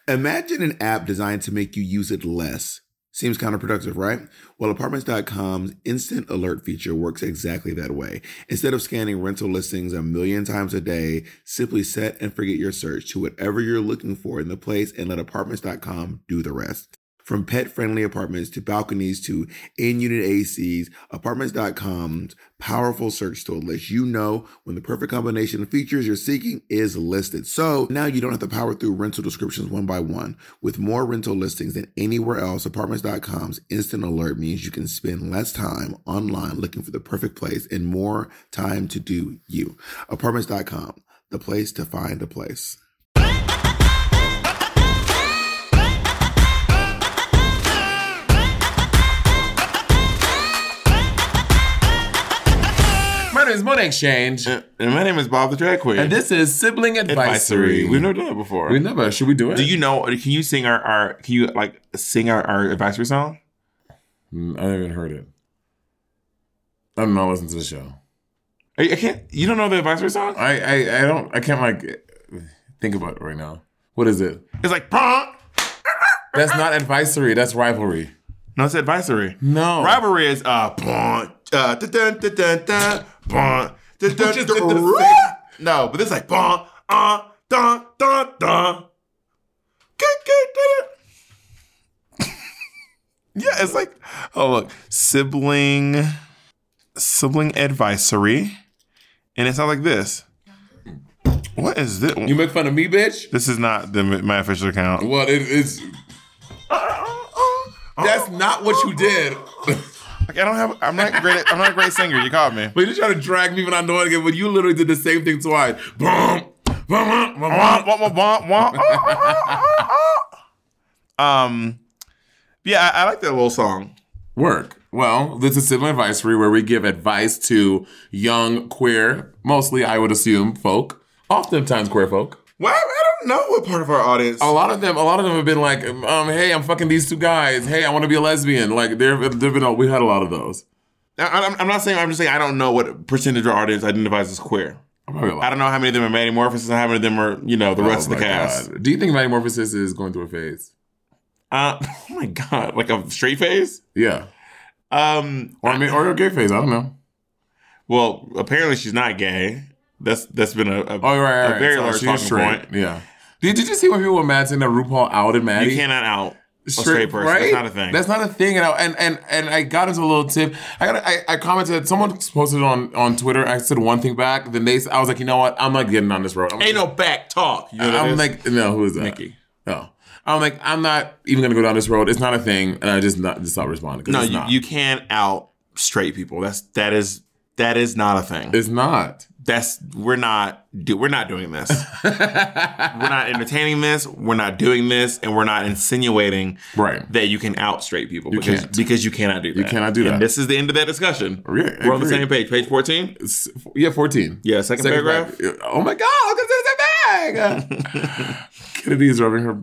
Imagine an app designed to make you use it less. Seems counterproductive, right? Well, Apartments.com's instant alert feature works exactly that way. Instead of scanning rental listings a million times a day, simply set and forget your search to whatever you're looking for in the place and let Apartments.com do the rest. From pet-friendly apartments to balconies to in-unit ACs, Apartments.com's powerful search tool lets you know when the perfect combination of features you're seeking is listed. So now you don't have to power through rental descriptions one by one. With more rental listings than anywhere else, Apartments.com's instant alert means you can spend less time online looking for the perfect place and more time to do you. Apartments.com, the place to find a place. My name is Money Exchange. And my name is Bob the Drag Queen. And this is Sibling Advisory. We've never done it before. We never. Should we do it? Do you know, can you sing our advisory song? I haven't even heard it. I don't know, listen to the show. You don't know the advisory song? I can't think about it right now. What is it? It's like, bah! That's not advisory, that's rivalry. No, it's advisory. No. Rivalry is, no, but this is like yeah, it's like, oh look, sibling advisory, and it sounds like this. What is this? You make fun of me, bitch? This is not my official account. Well, it's. That's not what you did. Like, I'm not a great singer. You caught me. But you're trying to drag me when I know it again, but you literally did the same thing twice. Yeah, I like that little song. Work. Well, this is Sibling Advisory, where we give advice to young, queer, mostly, I would assume, folk. Oftentimes queer folk. Well, I don't know what part of our audience. A lot of them have been like, hey, I'm fucking these two guys. Hey, I want to be a lesbian. Like, we had a lot of those. I'm not saying, I'm just saying I don't know what percentage of our audience identifies as queer. I don't know how many of them are Manimorphosis and how many of them are, the rest of the cast. God. Do you think Manimorphosis is going through a phase? Oh my God. Like a straight phase? Yeah. Or a gay phase. I don't know. Well, apparently she's not gay. That's been a right. very large talking point. Yeah. Did you see when people were mad saying that RuPaul outed Maddie? You cannot out a straight person. Right? That's not a thing. That's not a thing. And I got into a little tip. I commented. Someone posted on Twitter. I said one thing back. Then I was like, you know what? I'm not getting on this road. Ain't no back talk. You know I'm like, no, who is that? Nikki. No. I'm like, I'm not even gonna go down this road. It's not a thing, and I just stopped responding. No, you can't out straight people. That is not a thing. It's not. We're not doing this. We're not entertaining this. We're not doing this, and we're not insinuating that you can out straight people because you cannot do that. You cannot do that. And this is the end of that discussion. Yeah, we're on the same page. Page 14. Yeah, 14. Yeah, second paragraph. Oh my God! Look at this bag. Kennedy's rubbing her.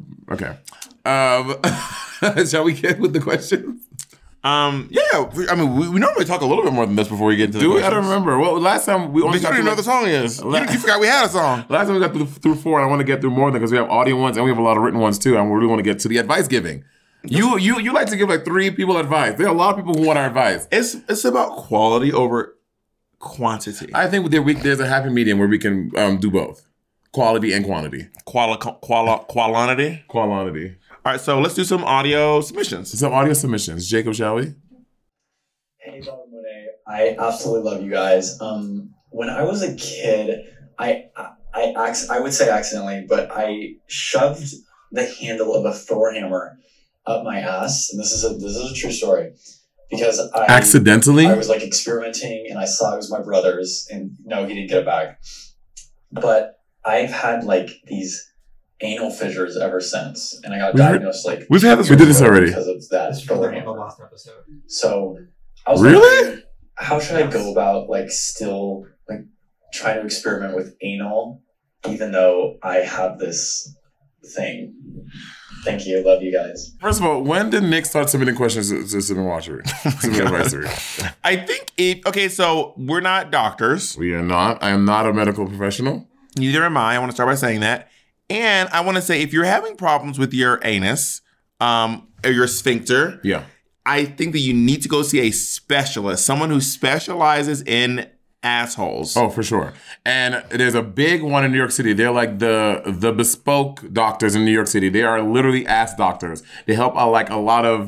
Okay. Shall we get with the questions? Yeah. I mean, we normally talk a little bit more than this before we get into the questions. I don't remember. Well, last time we only got through. You don't even know what the song is. You forgot we had a song. Last time we got through 4, and I want to get through more than because we have audio ones and we have a lot of written ones too, and we really want to get to the advice giving. You like to give like 3 people advice. There are a lot of people who want our advice. It's about quality over quantity. I think there's a happy medium where we can do both. Quality and quantity. Quality? Quality. All right, so let's do some audio submissions. Jacob, shall we? Hey, Bob and Monet. I absolutely love you guys. When I was a kid, I would say accidentally, but I shoved the handle of a Thor hammer up my ass, and this is a true story. Because accidentally? I was like experimenting, and I saw it was my brother's, and no, he didn't get it back. But I've had like these anal fissures ever since, and I got diagnosed like we did this already because of that Thor hammer. Last episode. So I was really like, how should I go about like still like trying to experiment with anal, even though I have this thing? Thank you. Love you guys. First of all, when did Nick start submitting questions to Sibling Advisory? I think so we're not doctors. We are not. I am not a medical professional. Neither am I. I want to start by saying that. And I want to say, if you're having problems with your anus or your sphincter, I think that you need to go see a specialist, someone who specializes in assholes. Oh, for sure. And there's a big one in New York City. They're like the bespoke doctors in New York City. They are literally ass doctors. They help out like a lot of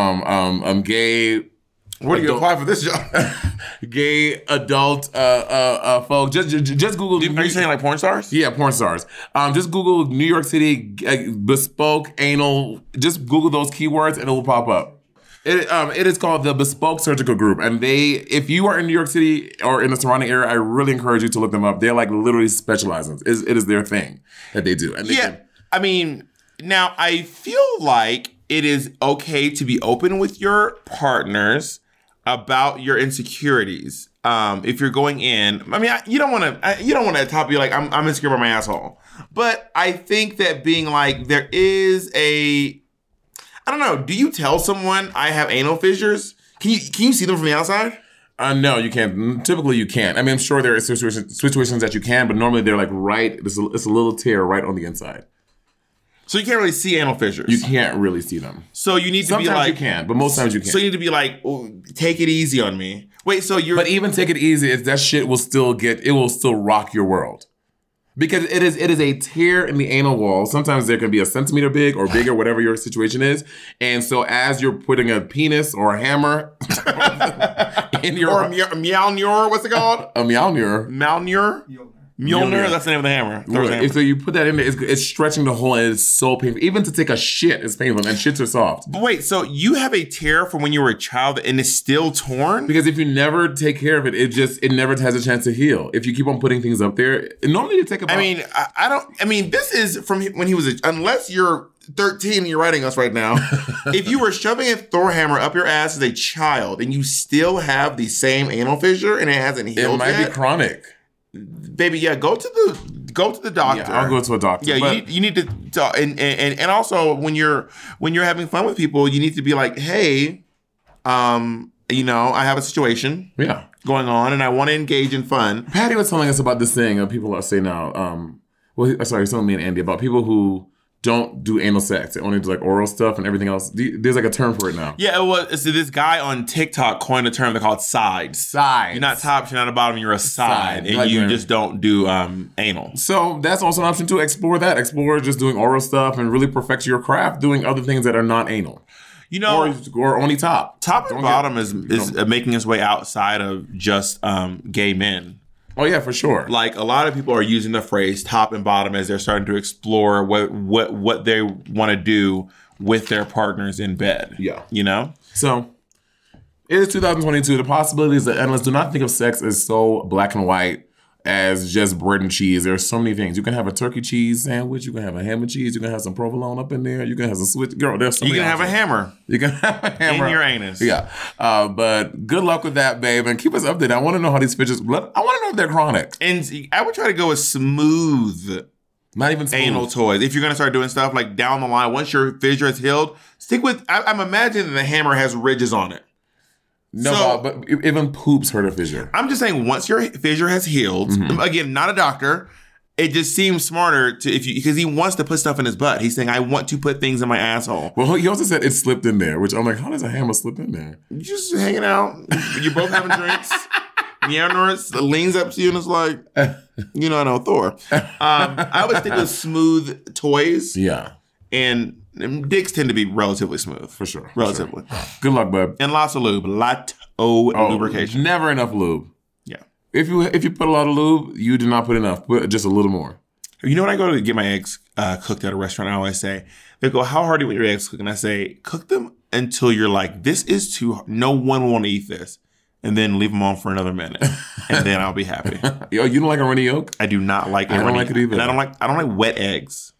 gay. Where do you apply for this job? Gay adult folk. Just Google. Are you saying like porn stars? Yeah, porn stars. Just Google New York City bespoke anal. Just Google those keywords and it will pop up. It is called the Bespoke Surgical Group, and if you are in New York City or in the surrounding area, I really encourage you to look them up. They're like literally specializing. It is their thing that they do. And I mean, now I feel like it is okay to be open with your partners about your insecurities. If you're going in, I mean, you don't want to top you like I'm insecure about my asshole, but I think that being like there is I don't know. Do you tell someone I have anal fissures? Can you see them from the outside? No, you can't. Typically, you can't. I mean, I'm sure there are situations that you can, but normally they're like right. It's a little tear right on the inside. So you can't really see anal fissures. You can't really see them. So you need to be like. Sometimes you can, but most times you can't. So you need to be like, oh, take it easy on me. Wait, so you're. But even take it easy, that shit will still rock your world. Because it is a tear in the anal wall. Sometimes there can be a centimeter big or bigger, whatever your situation is. And so as you're putting a penis or a hammer in your... Or a Mjolnir, what's it called? A Mjolnir. Mjolnir, that's the name of the hammer. Right. So you put that in there, it's stretching the hole and it's so painful. Even to take a shit is painful and shits are soft. But wait, so you have a tear from when you were a child and it's still torn? Because if you never take care of it, it never has a chance to heal. If you keep on putting things up there, normally you take about... I mean, this is from when he was unless you're 13 and you're writing us right now, if you were shoving a Thor hammer up your ass as a child and you still have the same anal fissure and it hasn't healed yet... It might be chronic. Baby, yeah, go to the doctor. Yeah, I'll go to a doctor. Yeah, you need to talk, and also when you're having fun with people, you need to be like, hey, I have a situation going on, and I want to engage in fun. Patty was telling us about this thing people are saying now. Telling me and Andy about people who don't do anal sex. They only do like oral stuff and everything else. There's like a term for it now. Yeah, it was. So this guy on TikTok coined a term they called sides. Sides. You're not top, you're not a bottom, you're a side. And you just don't do anal. So that's also an option to explore that. Explore just doing oral stuff and really perfect your craft doing other things that are not anal. Or only top. Top and bottom is making its way outside of just gay men. Oh yeah, for sure. Like a lot of people are using the phrase top and bottom as they're starting to explore what they want to do with their partners in bed. Yeah. So it is 2022. The possibilities are endless. Do not think of sex as so black and white as just bread and cheese. There are so many things. You can have a turkey cheese sandwich. You can have a ham and cheese. You can have some provolone up in there. You can have some switch. Girl, there's so many options. have a hammer. You can have a hammer. In your anus. Yeah. But good luck with that, babe. And keep us updated. I want to know how these fidgets... I want to know if they're chronic. And I would try to go with smooth... Not even smooth. Anal toys. If you're going to start doing stuff like down the line, once your fissure is healed, stick with... I'm imagining the hammer has ridges on it. No, but even poops hurt a fissure. I'm just saying, once your fissure has healed, again, not a doctor, it just seems smarter because he wants to put stuff in his butt. He's saying, I want to put things in my asshole. Well, he also said it slipped in there, which I'm like, how does a hammer slip in there? You're just hanging out. You're both having drinks. Mjolnir leans up to you and it's like, I know Thor. I would stick with smooth toys. Yeah. And dicks tend to be relatively smooth. For sure. Relatively. Sure. Good luck, bub. And lots of lube. Lubrication. Never enough lube. Yeah. If you put a lot of lube, you do not put enough. Put just a little more. You know when I go to get my eggs cooked at a restaurant, I always say, they go, how hard do you want your eggs cooked? And I say, cook them until you're like, this is too hard. No one will want to eat this. And then leave them on for another minute. And then I'll be happy. Yo, you don't like a runny yolk? I do not like I don't like it either. And I don't like wet eggs.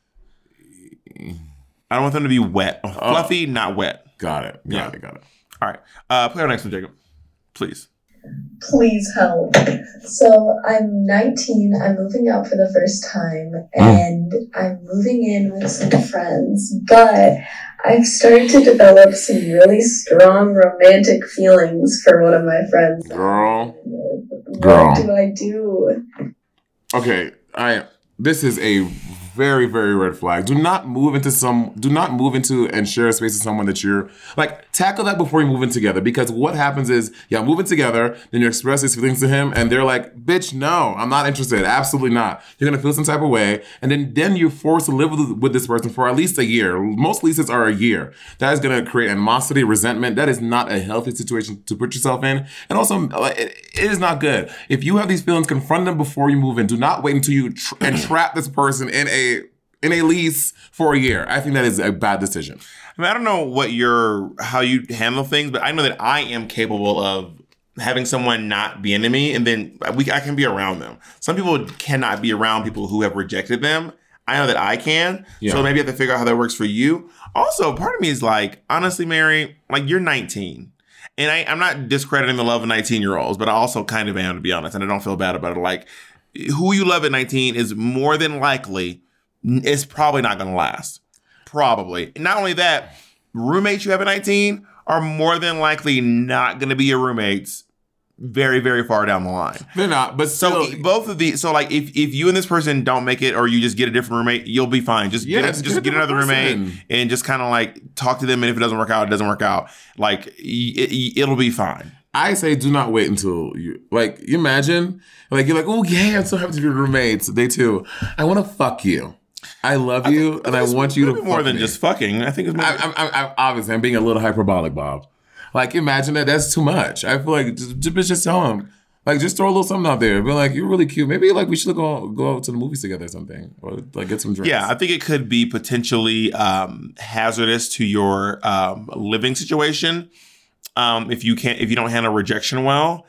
I don't want them to be wet. Fluffy, not wet. Got it. Got it. All right. Play our next one, Jacob. Please. Please help. So I'm 19. I'm moving out for the first time. And I'm moving in with some friends. But I've started to develop some really strong romantic feelings for one of my friends. Girl. What do I do? Okay. This is a very, very red flag. Do not move into and share a space with someone that you're like, tackle that before you move in together. Because what happens is, yeah, moving together, then you express these feelings to him and they're like, bitch, no, I'm not interested. Absolutely not. You're going to feel some type of way. And then you're forced to live with this person for at least a year. Most leases are a year. That is going to create animosity, resentment. That is not a healthy situation to put yourself in. And also, it is not good. If you have these feelings, confront them before you move in. Do not wait until you entrap this person in a lease for a year. I think that is a bad decision. I mean, I don't know how you handle things, but I know that I am capable of having someone not be into me, and then I can be around them. Some people cannot be around people who have rejected them. I know that I can. Yeah. So maybe you have to figure out how that works for you. Also, part of me is like, honestly, Mary, like you're 19. And I'm not discrediting the love of 19-year-olds, but I also kind of am, to be honest, and I don't feel bad about it. Like, who you love at 19 is more than likely, it's probably not going to last. Probably. Not only that, roommates you have at 19 are more than likely not going to be your roommates very, very far down the line. They're not, but still. So both of these, so like if you and this person don't make it or you just get a different roommate, you'll be fine. Just get another roommate and just kind of like talk to them. And if it doesn't work out, it doesn't work out. Like it'll be fine. I say do not wait until you imagine, like you're like, oh yeah, I'm so happy to be roommates. They too. I want to fuck you. I love you, and I want you to fuck more than me. Just fucking. I think it's more. I'm obviously I'm being a little hyperbolic, Bob. Like imagine that's too much. I feel like just tell him. Like just throw a little something out there. Be like, you're really cute. Maybe like we should go out to the movies together or something, or like get some drinks. Yeah, I think it could be potentially hazardous to your living situation. If you don't handle rejection well.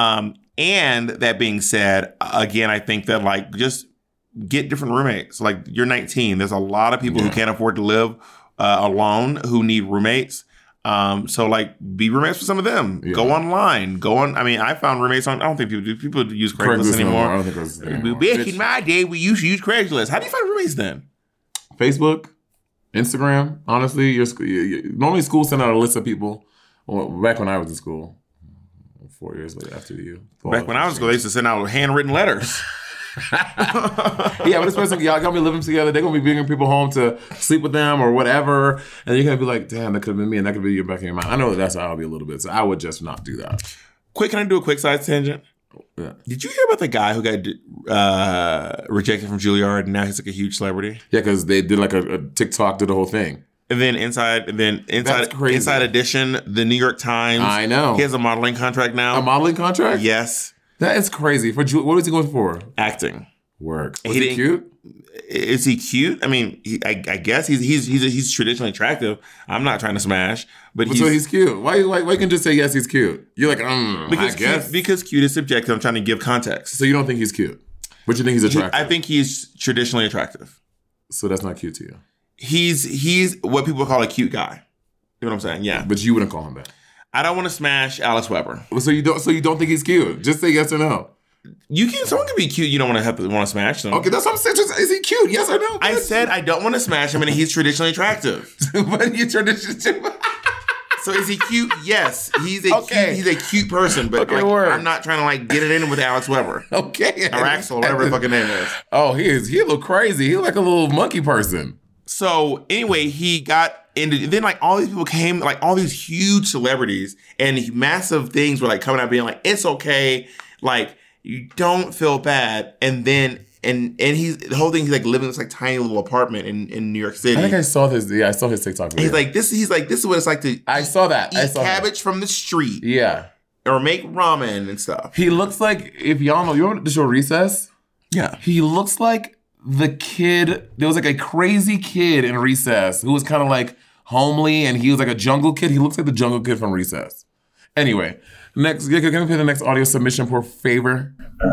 And that being said, again, I think that like just get different roommates. Like you're 19. There's a lot of people who can't afford to live alone who need roommates. So like be roommates with some of them. Yeah. Go online. I mean, I found roommates on. I don't think people use Craigslist anymore. I don't think Craigslist anymore. Back in my day, we used to use Craigslist. How do you find roommates then? Facebook, Instagram. Honestly, normally school send out a list of people. Well, back when I was in school, 4 years later after you. Back when I was in school, they used to send out handwritten letters. Yeah, but this person, y'all gonna be living together. They're gonna be bringing people home to sleep with them or whatever, and you're gonna be like, "Damn, that could have been me," and that could be your back in your mind. I know that's how I'll be a little bit, so I would just not do that. Can I do a quick side tangent? Yeah. Did you hear about the guy who got rejected from Juilliard and now he's like a huge celebrity? Yeah, because they did like a TikTok, did the whole thing. And then Inside Edition, the New York Times. I know. He has a modeling contract now. A modeling contract? Yes. That is crazy. What was he going for? Acting. Work. Was he cute? Is he cute? I mean, I guess he's traditionally attractive. I'm not trying to smash, but he's cute. Why you can just say yes, he's cute? You're like, I guess. Because cute is subjective. I'm trying to give context. So you don't think he's cute? But you think he's attractive? I think he's traditionally attractive. So that's not cute to you? He's what people call a cute guy. You know what I'm saying? Yeah. But you wouldn't call him that. I don't want to smash Alex Weber. So you don't think he's cute? Just say yes or no. Someone can be cute. You don't want to smash them. Okay, that's what I'm saying. Just, is he cute? Yes or no? I said I don't want to smash him, and he's traditionally attractive. But you're traditionally. So is he cute? Yes, he's a cute person. But I'm not trying to like get it in with Alex Weber. Okay, or Axel, whatever the fucking name is. Oh, he a little crazy. He's like a little monkey person. So anyway, he got into, then like all these people came, like all these huge celebrities and massive things were like coming out being like, it's okay. Like you don't feel bad. And then, and he's, the whole thing, he's like living in this like tiny little apartment in New York City. I think I saw this. Yeah, I saw his TikTok video. This is what it's like to I saw that. Eat cabbage from the street. Yeah. Or make ramen and stuff. He looks like, if y'all know, you remember the show Recess? Yeah. He looks like the kid, there was like a crazy kid in Recess who was kind of like homely and he was like a jungle kid. He looks like the jungle kid from Recess. Anyway, next, can we play the next audio submission for favor?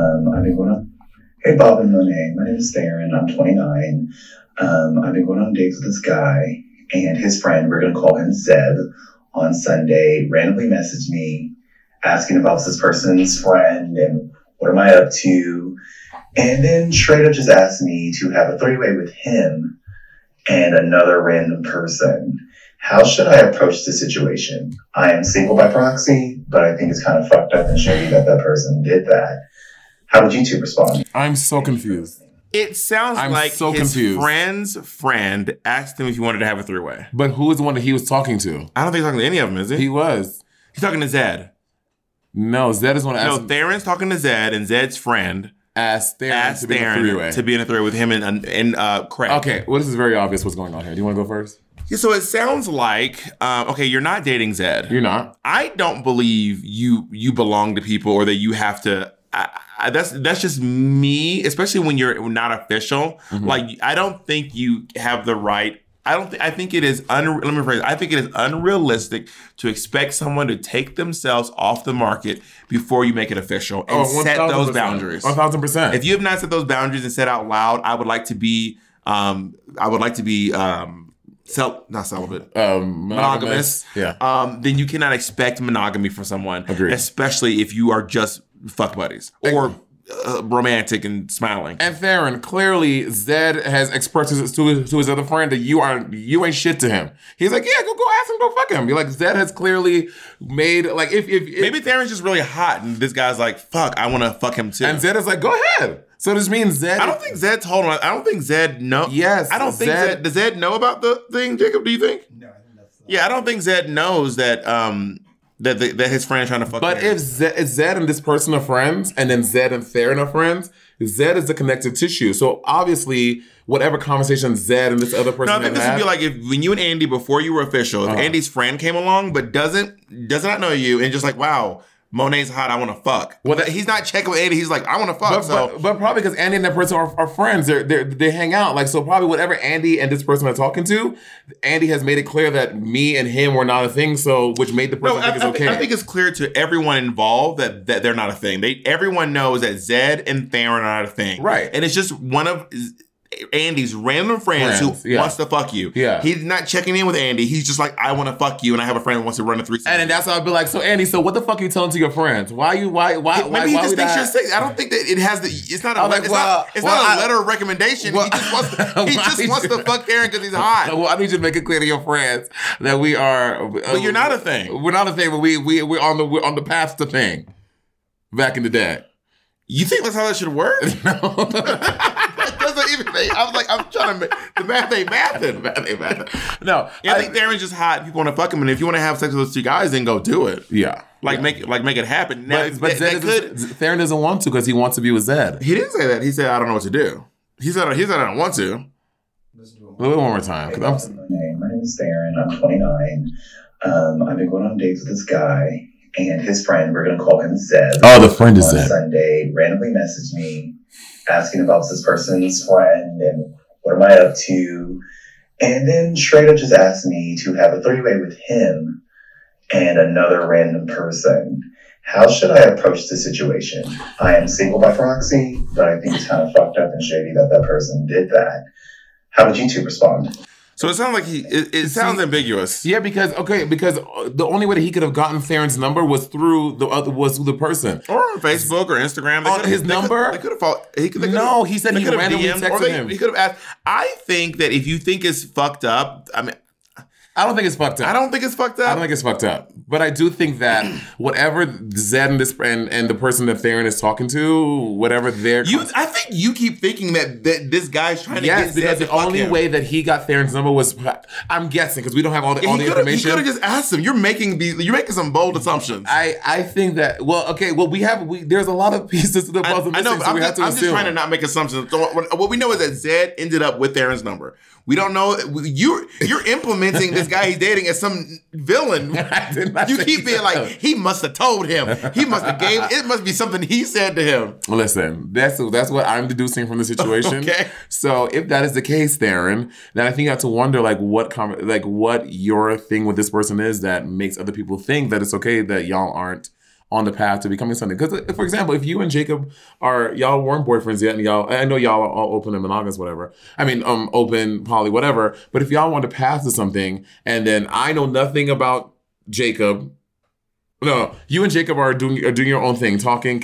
Hey Bob and Monet, my name is Darren, I'm 29. I've been going on dates with this guy and his friend, we're going to call him Zeb, on Sunday, randomly messaged me asking if I was this person's friend and what am I up to. And then straight up just asked me to have a three-way with him and another random person. How should I approach the situation? I am single by proxy, but I think it's kind of fucked up and shady that person did that. How would you two respond? I'm so confused. It sounds I'm like so his confused. friend's friend asked him if he wanted to have a three-way. But who is the one that he was talking to? I don't think he's talking to any of them, is he? He was. He's talking to Zed. No, Zed is one No, asked Theron's talking to Zed, and Zed's friend Theron asked to be in a Theron three-way. to be in a three-way with him and Craig. Okay, well, this is very obvious what's going on here. Do you want to go first? Yeah, so it sounds like, okay, you're not dating Zed. You're not. I don't believe you belong to people or that you have to. That's just me, especially when you're not official. Mm-hmm. Like, I don't think you have the right. I think it is. Let me rephrase. I think it is unrealistic to expect someone to take themselves off the market before you make it official and set those 1000%. boundaries. 1000%. If you have not set those boundaries and said out loud, I would like to be. Not celibate. Monogamous. Yeah. Then you cannot expect monogamy from someone. Agreed. Especially if you are just fuck buddies or romantic and smiling. And Theron, clearly Zed has expressed to his other friend that you ain't shit to him. He's like, yeah, go ask him, go fuck him. Be like, Zed has clearly made, like, if Maybe Theron's just really hot and this guy's like, fuck, I want to fuck him too. and Zed is like, go ahead. So this means Zed. I don't think Zed's, hold on, I don't think Zed know. Yes, I don't think Zed, does Zed know about the thing, Jacob, do you think? No, I think that's I don't think Zed knows that that his friend's trying to fuck But him. if Zed and this person are friends, and then Zed and Theron are friends, Zed is the connective tissue. So obviously, whatever conversation Zed and this other person No, I think this would be like if when you and Andy, before you were official, if Andy's friend came along but does not know you and just like, wow, Monet's hot, I want to fuck. Well, he's not checking with Andy. He's like, I want to fuck. But probably because Andy and that person are friends. They hang out. Like, so probably whatever Andy and this person are talking to, Andy has made it clear that me and him were not a thing. So which made the person think it's okay. I think it's clear to everyone involved that they're not a thing. Everyone knows that Zed and Theron are not a thing. Right. And it's just one of Andy's random friends who wants to fuck you. Yeah. He's not checking in with Andy. He's just like, I want to fuck you, and I have a friend who wants to run a threesome. And then that's why I'd be like, so Andy, so what the fuck are you telling to your friends? Why? Maybe he just thinks you're sick. I don't think that it has the. It's not a. It's not a letter of recommendation. He just wants to fuck Theron because he's hot. Well, I need you to make it clear to your friends that we are. But you're not a thing. We're not a thing. But we're on the path to thing. Back in the day. You think that's how that should work? No. I was like, I'm trying to make the math ain't mathing. No, I think Theron's just hot. People want to fuck him, and if you want to have sex with those two guys, then go do it. Yeah, make it happen. Now, but Theron doesn't want to because he wants to be with Zed. He didn't say that. He said, I don't know what to do. He said I don't want to. A little one more time. My name is Theron. I'm 29. I've been going on dates with this guy and his friend. We're gonna call him Zed. Oh, the friend is on Zed. Sunday, randomly messaged me asking about this person's friend and what am I up to, and then straight up just asked me to have a three-way with him and another random person. How should I approach the situation? I am single by proxy, but I think it's kind of fucked up and shady that person did that. How would you two respond? So it sounds like it sounds ambiguous. Yeah, because the only way that he could have gotten Theron's number was through the person, or on Facebook or Instagram. On his number, they could have fought. No, he said he randomly texted him. He could have asked. I think that if you think it's fucked up, I mean. I don't think it's fucked up. I don't think it's fucked up. But I do think that whatever Zed and the person that Theron is talking to, whatever their... I think you keep thinking that this guy's trying to get Zed because to the only way that he got Theron's number was... I'm guessing, because we don't have all the information. He could have just asked him. You're making some bold assumptions. I think that... there's a lot of pieces to the puzzle. I know, but I'm just trying to not make assumptions. So what we know is that Zed ended up with Theron's number. We don't know. You're implementing this guy he's dating as some villain. You keep being like, he must have told him. He must have gave. It must be something he said to him. Listen, that's what I'm deducing from the situation. Okay. So if that is the case, Theron, then I think you have to wonder what your thing with this person is that makes other people think that it's okay that y'all aren't on the path to becoming something. Because, for example, if you and Jacob y'all weren't boyfriends yet, and I know y'all are all open and monogamous, whatever. I mean, open, poly, whatever. But if y'all want to path to something, and then I know nothing about Jacob. No, you and Jacob are doing your own thing, talking,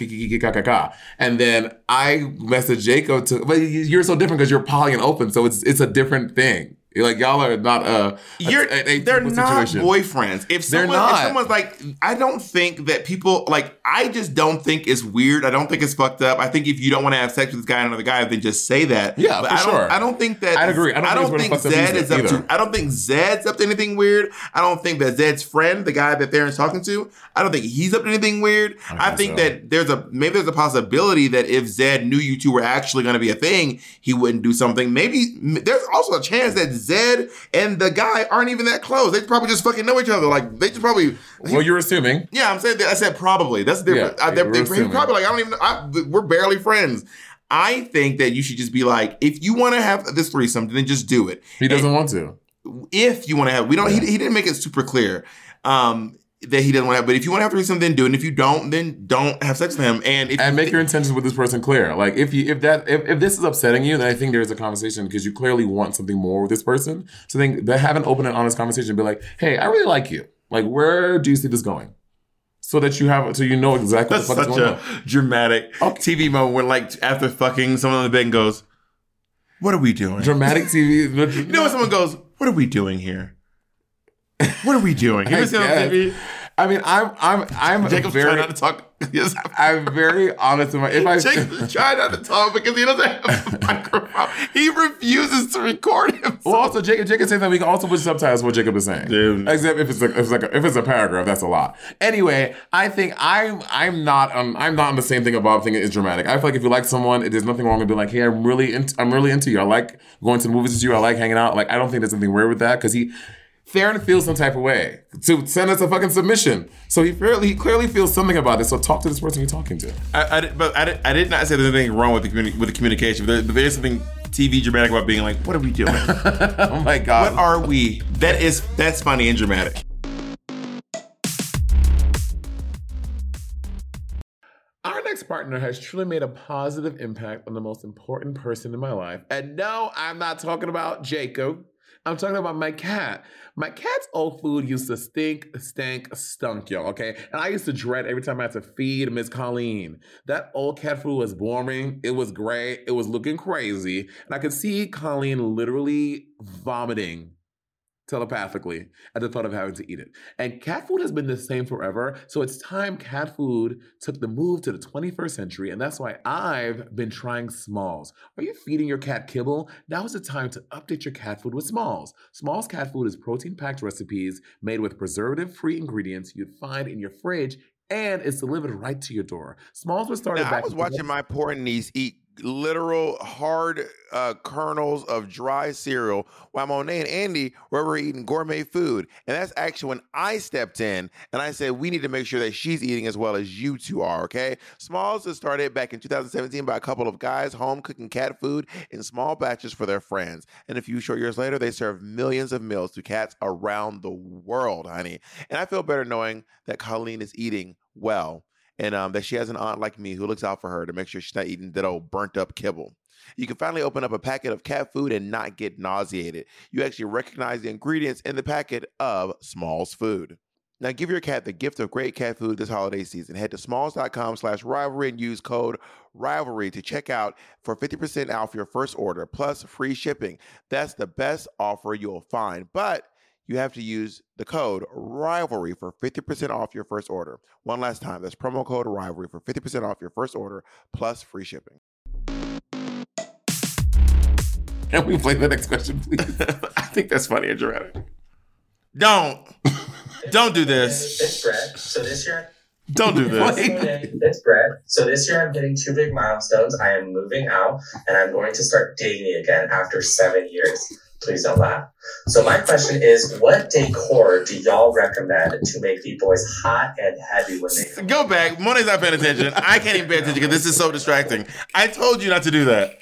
and then I message Jacob but you're so different because you're poly and open, so it's a different thing. Like y'all are not they're not situation. boyfriends. If someone's like, I don't think that people like. I just don't think it's weird. I don't think it's fucked up. I think if you don't want to have sex with this guy and another guy, then just say that. Yeah, but for sure. I don't think that. I'd agree. I don't think Zed is up to. I don't think Zed's up to anything weird. I don't think that Zed's friend, the guy that Theron's talking to, I don't think he's up to anything weird. I think that there's a possibility that if Zed knew you two were actually going to be a thing, he wouldn't do something. Maybe there's also a chance that Zed and the guy aren't even that close. They probably just fucking know each other. Like they just probably. Well, you're assuming. Yeah, I'm saying that. I said probably. That's different. Yeah, They're probably like I don't even know. We're barely friends. I think that you should just be like, if you want to have this threesome, then just do it. He doesn't want to. If you want to have, we don't. Yeah. He didn't make it super clear. That he doesn't want to have, but if you want to have threesome, then do it. And if you don't, then don't have sex with him. And make your intentions with this person clear. Like if this is upsetting you, then I think there's a conversation because you clearly want something more with this person. So then have an open and honest conversation. Be like, hey, I really like you. Like, where do you see this going? So that you know exactly what the fuck is going on. That's such a dramatic TV moment when, like, after fucking, someone on the bed goes, "What are we doing?" Dramatic TV. You know when someone goes, "What are we doing here? What are we doing?" You ever seen on TV? I mean, I'm Jacob's very trying not to talk. Yes. I'm very honest in my. Jacob's trying not to talk because he doesn't have a microphone. He refuses to record himself. Well, also Jacob says that we can also put subtitles what Jacob is saying. Dude. Except if it's a paragraph, that's a lot. Anyway, I think I'm not on the same thing about Bob thinking it's dramatic. I feel like if you like someone, there's nothing wrong with being like, hey, I'm really into you. I like going to the movies with you. I like hanging out. Like I don't think there's anything weird with that because Theron feels some type of way to send us a fucking submission. So he clearly feels something about it. So talk to this person you're talking to. I did not say there's anything wrong with the communication. But there's something TV dramatic about being like, what are we doing? Oh my God. What are we? That's funny and dramatic. Our next partner has truly made a positive impact on the most important person in my life. And no, I'm not talking about Jacob. I'm talking about my cat. My cat's old food used to stunk, y'all, okay? And I used to dread every time I had to feed Miss Colleen. That old cat food was boring. It was gray. It was looking crazy. And I could see Colleen literally vomiting telepathically at the thought of having to eat it. And cat food has been the same forever. So it's time cat food took the move to the 21st century. And that's why I've been trying Smalls. Are you feeding your cat kibble? Now is the time to update your cat food with Smalls. Smalls cat food is protein-packed recipes made with preservative-free ingredients you'd find in your fridge, and it's delivered right to your door. Smalls was started back. I was watching my poor niece eat literal hard kernels of dry cereal while Monet and Andy were eating gourmet food. And that's actually when I stepped in and I said, we need to make sure that she's eating as well as you two are, okay? Smalls was started back in 2017 by a couple of guys home cooking cat food in small batches for their friends. And a few short years later, they serve millions of meals to cats around the world, honey. And I feel better knowing that Colleen is eating well. And that she has an aunt like me who looks out for her to make sure she's not eating that old burnt up kibble. You can finally open up a packet of cat food and not get nauseated. You actually recognize the ingredients in the packet of Smalls food. Now give your cat the gift of great cat food this holiday season. Head to smalls.com/rivalry and use code rivalry to check out for 50% off your first order plus free shipping. That's the best offer you'll find. But you have to use the code RIVALRY for 50% off your first order. One last time, that's promo code RIVALRY for 50% off your first order plus free shipping. Can we play the next question, please? I think that's funny and dramatic. Don't do this. It's Brett. So this year... Don't do this. It's Brett. So this year I'm hitting 2 big milestones. I am moving out, and I'm going to start dating again after 7 years. Please don't laugh. So my question is, what decor do y'all recommend to make the boys hot and heavy when they... Go back. Money's not paying attention. I can't even pay attention because this is so distracting. I told you not to do that.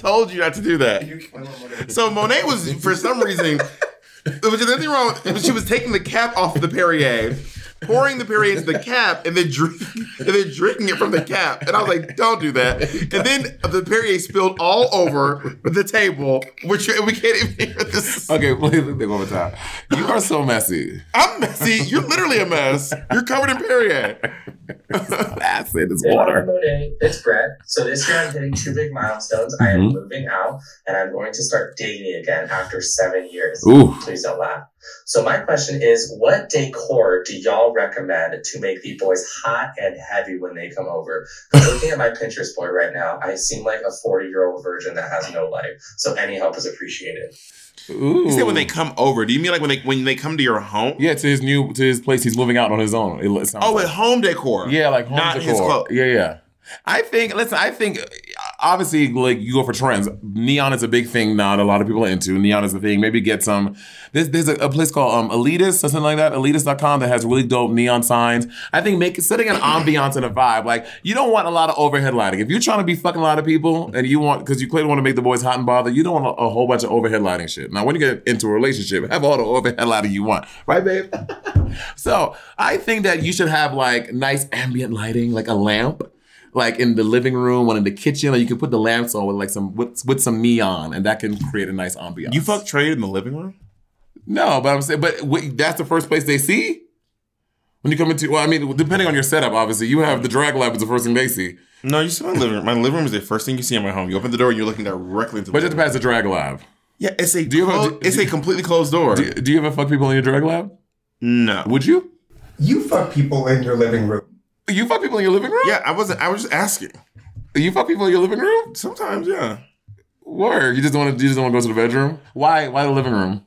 So Monet was, for some reason, there was nothing wrong. She was taking the cap off the Perrier. pouring the Perrier into the cap and then drinking it from the cap. And I was like, don't do that. And then the Perrier spilled all over the table, which we can't even hear this. Okay, please think one more time. You are so messy. I'm messy. You're literally a mess. You're covered in Perrier. Acid is Hey, water. Monet, it's Brett. So this year I'm hitting 2 big milestones. I am moving out, and I'm going to start dating again after 7 years. Ooh. Please don't laugh. So my question is, what decor do y'all recommend to make the boys hot and heavy when they come over? Looking at my Pinterest board right now, I seem like a 40-year-old virgin that has no life. So any help is appreciated. Ooh. You said when they come over. Do you mean like when they come to your home? Yeah, to his place. He's moving out on his own. It sounds Oh, like. with home decor. Yeah, like home Not decor. his clothes. Yeah. I think obviously like you go for trends. Neon is a big thing now that a lot of people are into. Neon is a thing. Maybe get some. There's a place called Elitist or something like that. Elitist.com that has really dope neon signs. I think setting an ambiance and a vibe. Like you don't want a lot of overhead lighting. If you're trying to be fucking a lot of people and because you clearly want to make the boys hot and bothered, you don't want a whole bunch of overhead lighting shit. Now when you get into a relationship, have all the overhead lighting you want, right, babe? So I think that you should have like nice ambient lighting, like a lamp. Like in the living room or in the kitchen, or you can put the lamps on with like with some neon, and that can create a nice ambiance. You fuck Trade in the living room? No, but I'm saying, that's the first place they see when you come into. Well, I mean, depending on your setup, obviously, you have the drag lab is the first thing they see. No, you see my living room. My living room is the first thing you see in my home. You open the door and you're looking directly into. But it depends the drag lab. Yeah, it's a a completely closed door. Do you ever fuck people in your drag lab? No. Would you? You fuck people in your living room. You fuck people in your living room? Yeah, I was just asking. You fuck people in your living room? Sometimes, yeah. Word. You just don't want to go to the bedroom? Why the living room?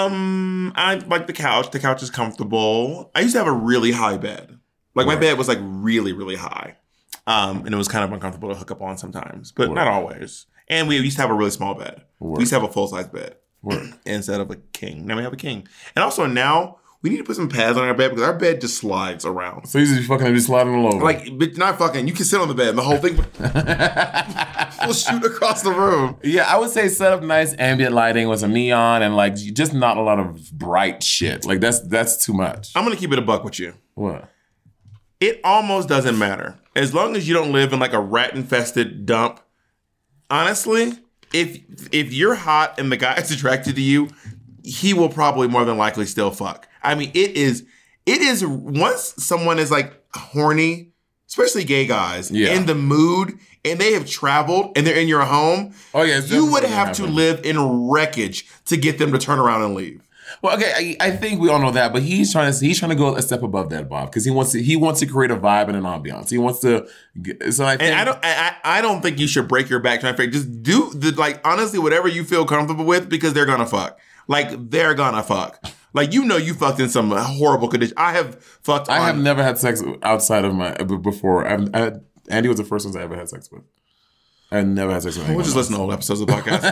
I like the couch. The couch is comfortable. I used to have a really high bed. Like my bed was like really, really high. And it was kind of uncomfortable to hook up on sometimes, but not always. And we used to have a really small bed. We used to have a full-size bed instead of a king. Now we have a king. And also now we need to put some pads on our bed because our bed just slides around. So you just fucking be sliding all over. Like, but not fucking. You can sit on the bed and the whole thing will shoot across the room. Yeah, I would say set up nice ambient lighting with some neon and like just not a lot of bright shit. Like that's too much. I'm gonna keep it a buck with you. What? It almost doesn't matter as long as you don't live in like a rat-infested dump. Honestly, if you're hot and the guy is attracted to you, he will probably more than likely still fuck. I mean, it is once someone is like horny, especially gay guys, in the mood, and they have traveled and they're in your home, you would have to live in wreckage to get them to turn around and leave. Well, okay, I think we all know that, but he's trying to go a step above that, Bob, because he wants to create a vibe and an ambiance. He wants to. So I think, and I don't think you should break your back trying to fake. Just do honestly whatever you feel comfortable with because they're gonna fuck. Like they're gonna fuck. Like you fucked in some horrible condition. I have never had sex outside of my before. Andy was the first one I ever had sex with. I never had sex with anyone. We'll just listen to old episodes of the podcast.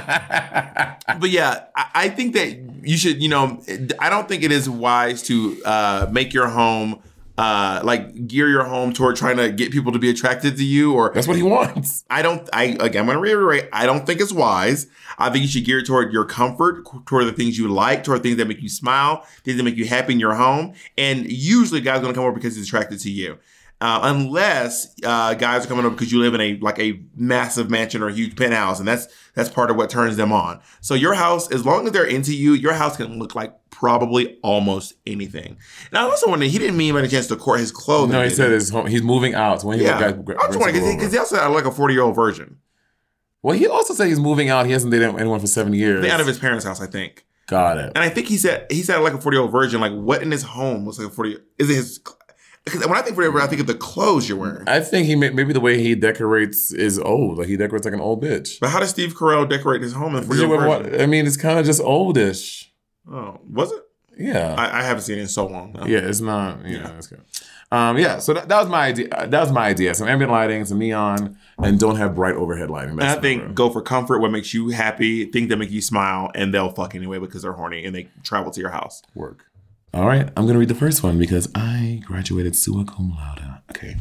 But yeah, I think that you should, I don't think it is wise to make your home, gear your home toward trying to get people to be attracted to you. Or that's what he wants. I'm going to reiterate, I don't think it's wise. I think you should gear it toward your comfort, toward the things you like, toward things that make you smile, things that make you happy in your home. And usually a guy's going to come over because he's attracted to you. Unless guys are coming over because you live in a massive mansion or a huge penthouse, and that's part of what turns them on. So your house, as long as they're into you, your house can look like probably almost anything. And I also wonder, he didn't mean by any chance to court his clothing. No, he said he's moving out. So when I was wondering because he also had like a 40-year-old virgin. Well, he also said he's moving out. He hasn't dated anyone for 7 years. Out of his parents' house, I think. Got it. And I think he said like a 40-year-old virgin. Like what in his home was like a 40? Is it his? Because when I think 40-year-old, I think of the clothes you're wearing. I think maybe the way he decorates is old. Like he decorates like an old bitch. But how does Steve Carell decorate his home in 40-year-old virgin? I mean, it's kind of just oldish. Oh, was it? Yeah. I haven't seen it in so long. No. Yeah, it's not. That's good. So that was my idea. That was my idea. Some ambient lighting, some neon, and don't have bright overhead lighting. And I think go for comfort, what makes you happy, things that make you smile, and they'll fuck anyway because they're horny and they travel to your house. Work. All right, I'm going to read the first one because I graduated summa cum laude. Okay.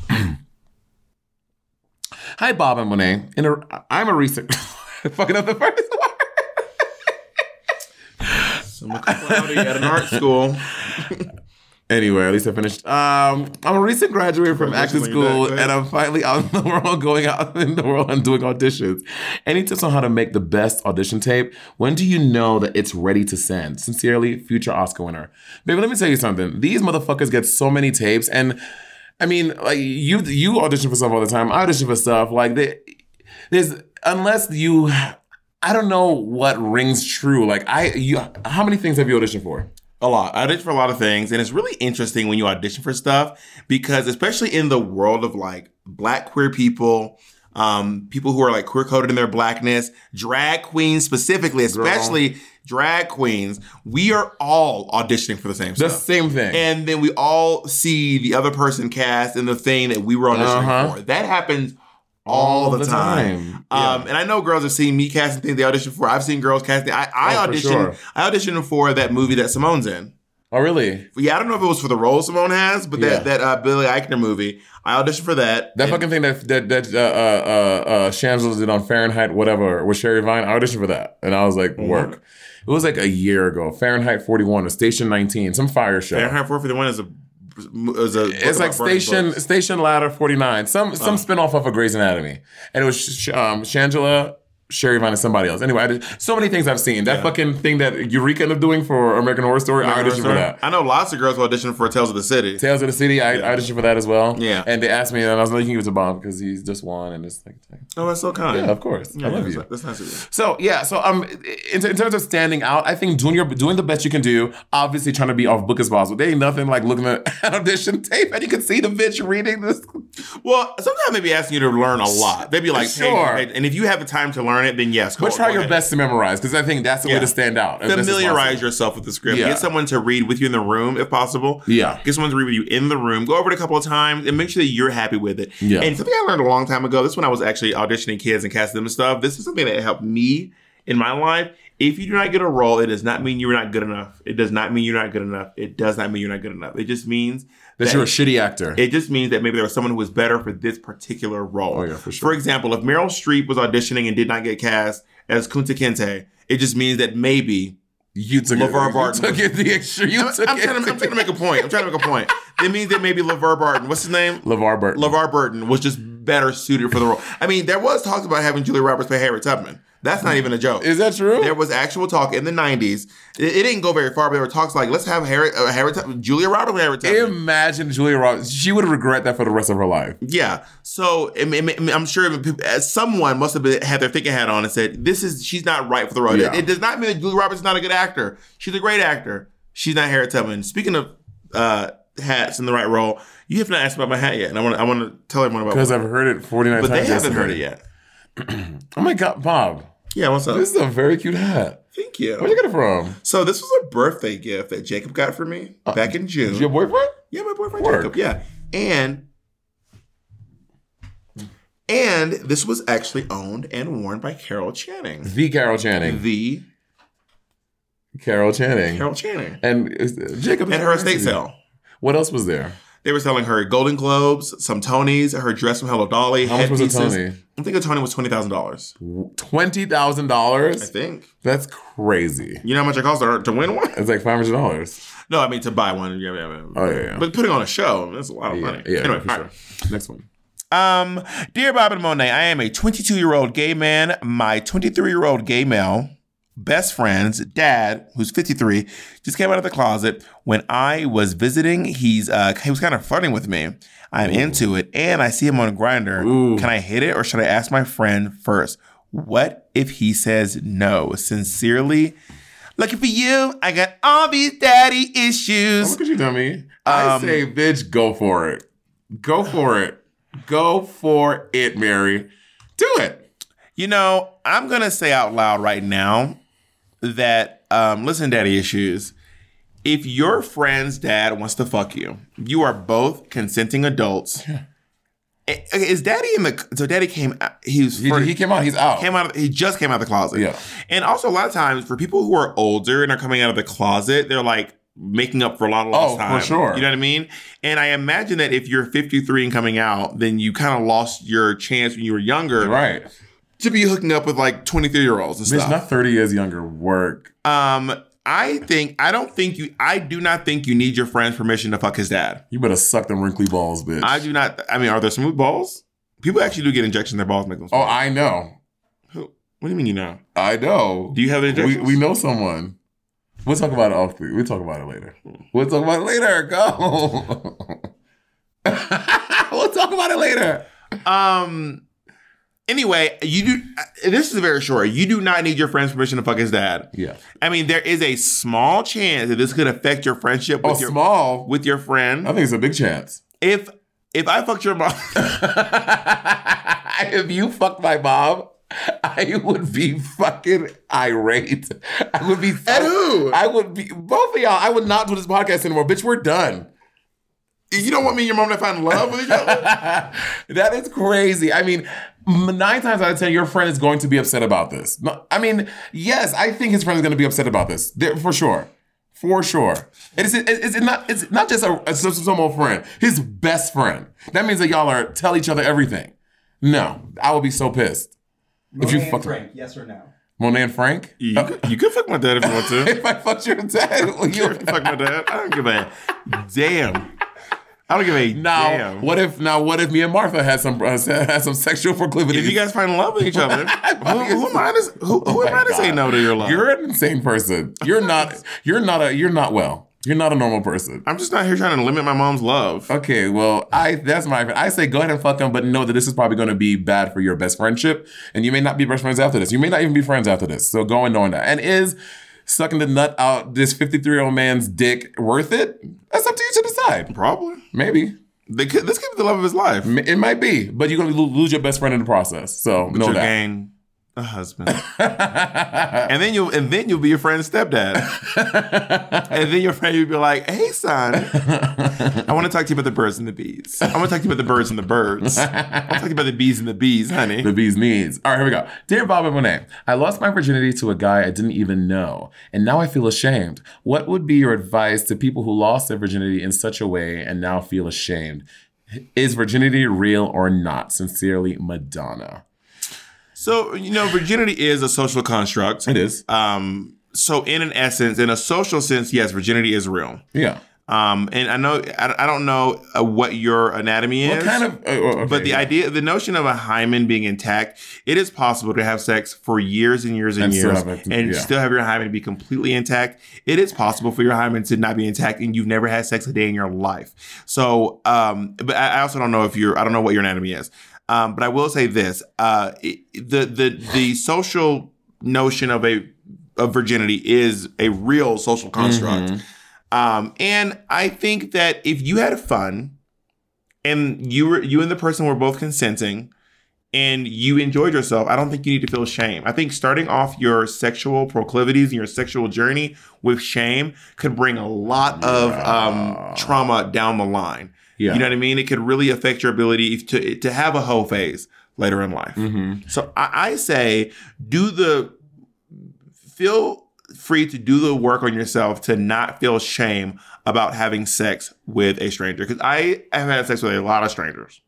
Hi, Bob and Monet. I'm a researcher. Fucking up the first one. Summa cum laude at an art school. Anyway, at least I finished. I'm a recent graduate from acting school, Go ahead. and I'm finally out in the world, going out in the world and doing auditions. Any tips on how to make the best audition tape? When do you know that it's ready to send? Sincerely, future Oscar winner. Baby, let me tell you something. These motherfuckers get so many tapes, and I mean, like you audition for stuff all the time. I audition for stuff. Like unless you, I don't know what rings true. Like how many things have you auditioned for? A lot. I audition for a lot of things, and it's really interesting when you audition for stuff because, especially in the world of like Black queer people, people who are like queer coded in their Blackness, drag queens specifically, especially drag queens, we are all auditioning for the same stuff. The same thing. And then we all see the other person cast in the thing that we were auditioning for. That happens all the time. And I know girls have seen me casting things they audition for. I've seen girls casting. I auditioned for that movie that Simone's in. Oh, really? Yeah, I don't know if it was for the role Simone has, but that Billy Eichner movie, I auditioned for that. That fucking thing that Shangela did on Fahrenheit, whatever, with Sherry Vine, I auditioned for that. And I was like, work. It was like a year ago. Fahrenheit 41 or Station 19, some fire show. Fahrenheit 451 is a it's like Station Ladder 49, some spinoff of a Grey's Anatomy, and it was Shangela, Sherry Vine, and somebody else. Anyway, I did so many things I've seen. That fucking thing that Eureka ended up doing for American Horror Story, I auditioned for that. I know lots of girls who auditioned for Tales of the City. Tales of the City, I auditioned for that as well. Yeah. And they asked me, and I was like, he was a bomb because he's just won, and it's like, oh, that's so kind. Yeah, of course. I love you. That's nice of you. So in terms of standing out, I think doing the best you can do, obviously trying to be off book as possible. There ain't nothing like looking at an audition tape and you can see the bitch reading this. Well, sometimes they be asking you to learn a lot. They be like, sure. Hey, and if you have the time to learn it, then yes, But try your best to memorize, because I think that's the way to stand out. Familiarize yourself with the script. Yeah. Get someone to read with you in the room, if possible. Yeah. Get someone to read with you in the room. Go over it a couple of times and make sure that you're happy with it. Yeah. And something I learned a long time ago, this is when I was actually auditioning kids and casting them and stuff. This is something that helped me in my life. If you do not get a role, it does not mean you're not good enough. It does not mean you're not good enough. It does not mean you're not good enough. It just means that you're a shitty actor. It just means that maybe there was someone who was better for this particular role. Oh, yeah, for sure. For example, if Meryl Streep was auditioning and did not get cast as Kunta Kinte, it just means that maybe you took LeVar Barton. I'm trying to make a point. It means that maybe LeVar Barton, what's his name? LeVar Burton was just better suited for the role. I mean, there was talks about having Julia Roberts play Harriet Tubman. That's not even a joke. Is that true? There was actual talk in the 90s. It didn't go very far, but there were talks like, let's have Julia Roberts play Harriet Tubman. Imagine Julia Roberts. She would regret that for the rest of her life. Yeah. So I'm sure someone must have had their thinking hat on and said, she's not right for the role. Yeah. It does not mean that Julia Roberts is not a good actor. She's a great actor. She's not Harriet Tubman. Speaking of hats in the right role, you have not asked about my hat yet, and I want to tell everyone about. Because I've heard it 49 but times. But they haven't heard it yet. Oh my God, Bob. Yeah, what's up? This is a very cute hat. Thank you. Where'd you get it from? So this was a birthday gift that Jacob got for me back in June. Your boyfriend? Yeah, my boyfriend Jacob. Yeah, and this was actually owned and worn by Carol Channing. The Carol Channing. The Carol Channing. Carol Channing. And Jacob at her estate sale. What else was there? They were selling her Golden Globes, some Tonys, her dress from Hello Dolly. How much was a Tony? I think a Tony was $20,000. $20,000? I think. That's crazy. You know how much it costs to win one? It's like $500. No, I mean to buy one. Yeah. Oh, yeah. But putting on a show, that's a lot of money. Yeah, anyway, for sure. Next one. Dear Bob and Monet, I am a 22-year-old gay man. My 23-year-old gay male best friend's dad, who's 53, just came out of the closet. When I was visiting, he was kind of flirting with me. I'm into it, and I see him on Grindr. Can I hit it, or should I ask my friend first? What if he says no? Sincerely, looking for you. I got all these daddy issues. Oh, look at you, dummy. I say, bitch, go for it. Go for it. Go for it, Mary. Do it. You know, I'm going to say out loud right now that, listen, daddy issues, if your friend's dad wants to fuck you, you are both consenting adults. Is daddy so daddy came out, he came out, he's out. He just came out of the closet. Yeah. And also a lot of times for people who are older and are coming out of the closet, they're like making up for a lot of lost time. For sure. You know what I mean? And I imagine that if you're 53 and coming out, then you kind of lost your chance when you were younger. Right. To be hooking up with like 23-years-olds and stuff. Bitch, not 30 years younger. Work. I do not think you need your friend's permission to fuck his dad. You better suck them wrinkly balls, bitch. I do not. I mean, are there smooth balls? People actually do get injections in their balls, make them smooth. Oh, I know. Who? What do you mean you know? I know. Do you have injections? We know someone. We'll talk about it off. We'll talk about it later. We'll talk about it later. Go. We'll talk about it later. Anyway, you do. This is very short. You do not need your friend's permission to fuck his dad. Yeah. I mean, there is a small chance that this could affect your friendship with with your friend. I think it's a big chance. If I fucked your mom, if you fucked my mom, I would be fucking irate. I would be. At who? I would be both of y'all. I would not do this podcast anymore, bitch. We're done. You don't want me and your mom to find love with each other? That is crazy. I mean, 9 times out of 10, your friend is going to be upset about this. No, I mean, yes, I think his friend is going to be upset about this. For sure. For sure. It's not just some old friend. His best friend. That means that y'all tell each other everything. No, I would be so pissed. Monet and Frank, yes or no? Monet and Frank? You could fuck my dad if you want to. If I fucked your dad, you can fuck my dad. I don't give a damn. I don't give a damn. What if me and Martha had some sexual proclivities? If you guys find love with each other, who am I to say no to your love? You're an insane person. You're not well. You're not a normal person. I'm just not here trying to limit my mom's love. Okay, well, that's I say go ahead and fuck him, but know that this is probably going to be bad for your best friendship, and you may not be best friends after this. You may not even be friends after this. So go and knowing that. And is sucking the nut out this 53-year-old man's dick worth it? That's up to you to decide. Probably. Maybe. This could be the love of his life. It might be, but you're going to lose your best friend in the process. So but know you'll that. Gain a husband. and then you'll be your friend's stepdad. And then your friend will be like, hey son, I want to talk to you about the birds and the bees. I want to talk to you about the birds and the birds. I want to talk to you about the bees and the bees, honey. The bees needs. All right, here we go. Dear Bob and Monet, I lost my virginity to a guy I didn't even know, and now I feel ashamed. What would be your advice to people who lost their virginity in such a way and now feel ashamed? Is virginity real or not? Sincerely, Madonna. So, virginity is a social construct. It is. So in an essence, in a social sense, yes, virginity is real. Yeah. And I don't know what your anatomy is. What kind of? Okay, but the notion of a hymen being intact, it is possible to have sex for years and years and years and still have your hymen be completely intact. It is possible for your hymen to not be intact and you've never had sex a day in your life. So, but I also don't know I don't know what your anatomy is. But I will say this: the social notion of virginity is a real social construct. Mm-hmm. And I think that if you had fun and you and the person were both consenting and you enjoyed yourself, I don't think you need to feel shame. I think starting off your sexual proclivities and your sexual journey with shame could bring a lot of trauma down the line. Yeah. You know what I mean? It could really affect your ability to have a hoe phase later in life. Mm-hmm. So I say feel free to do the work on yourself to not feel shame about having sex with a stranger. Because I have had sex with a lot of strangers.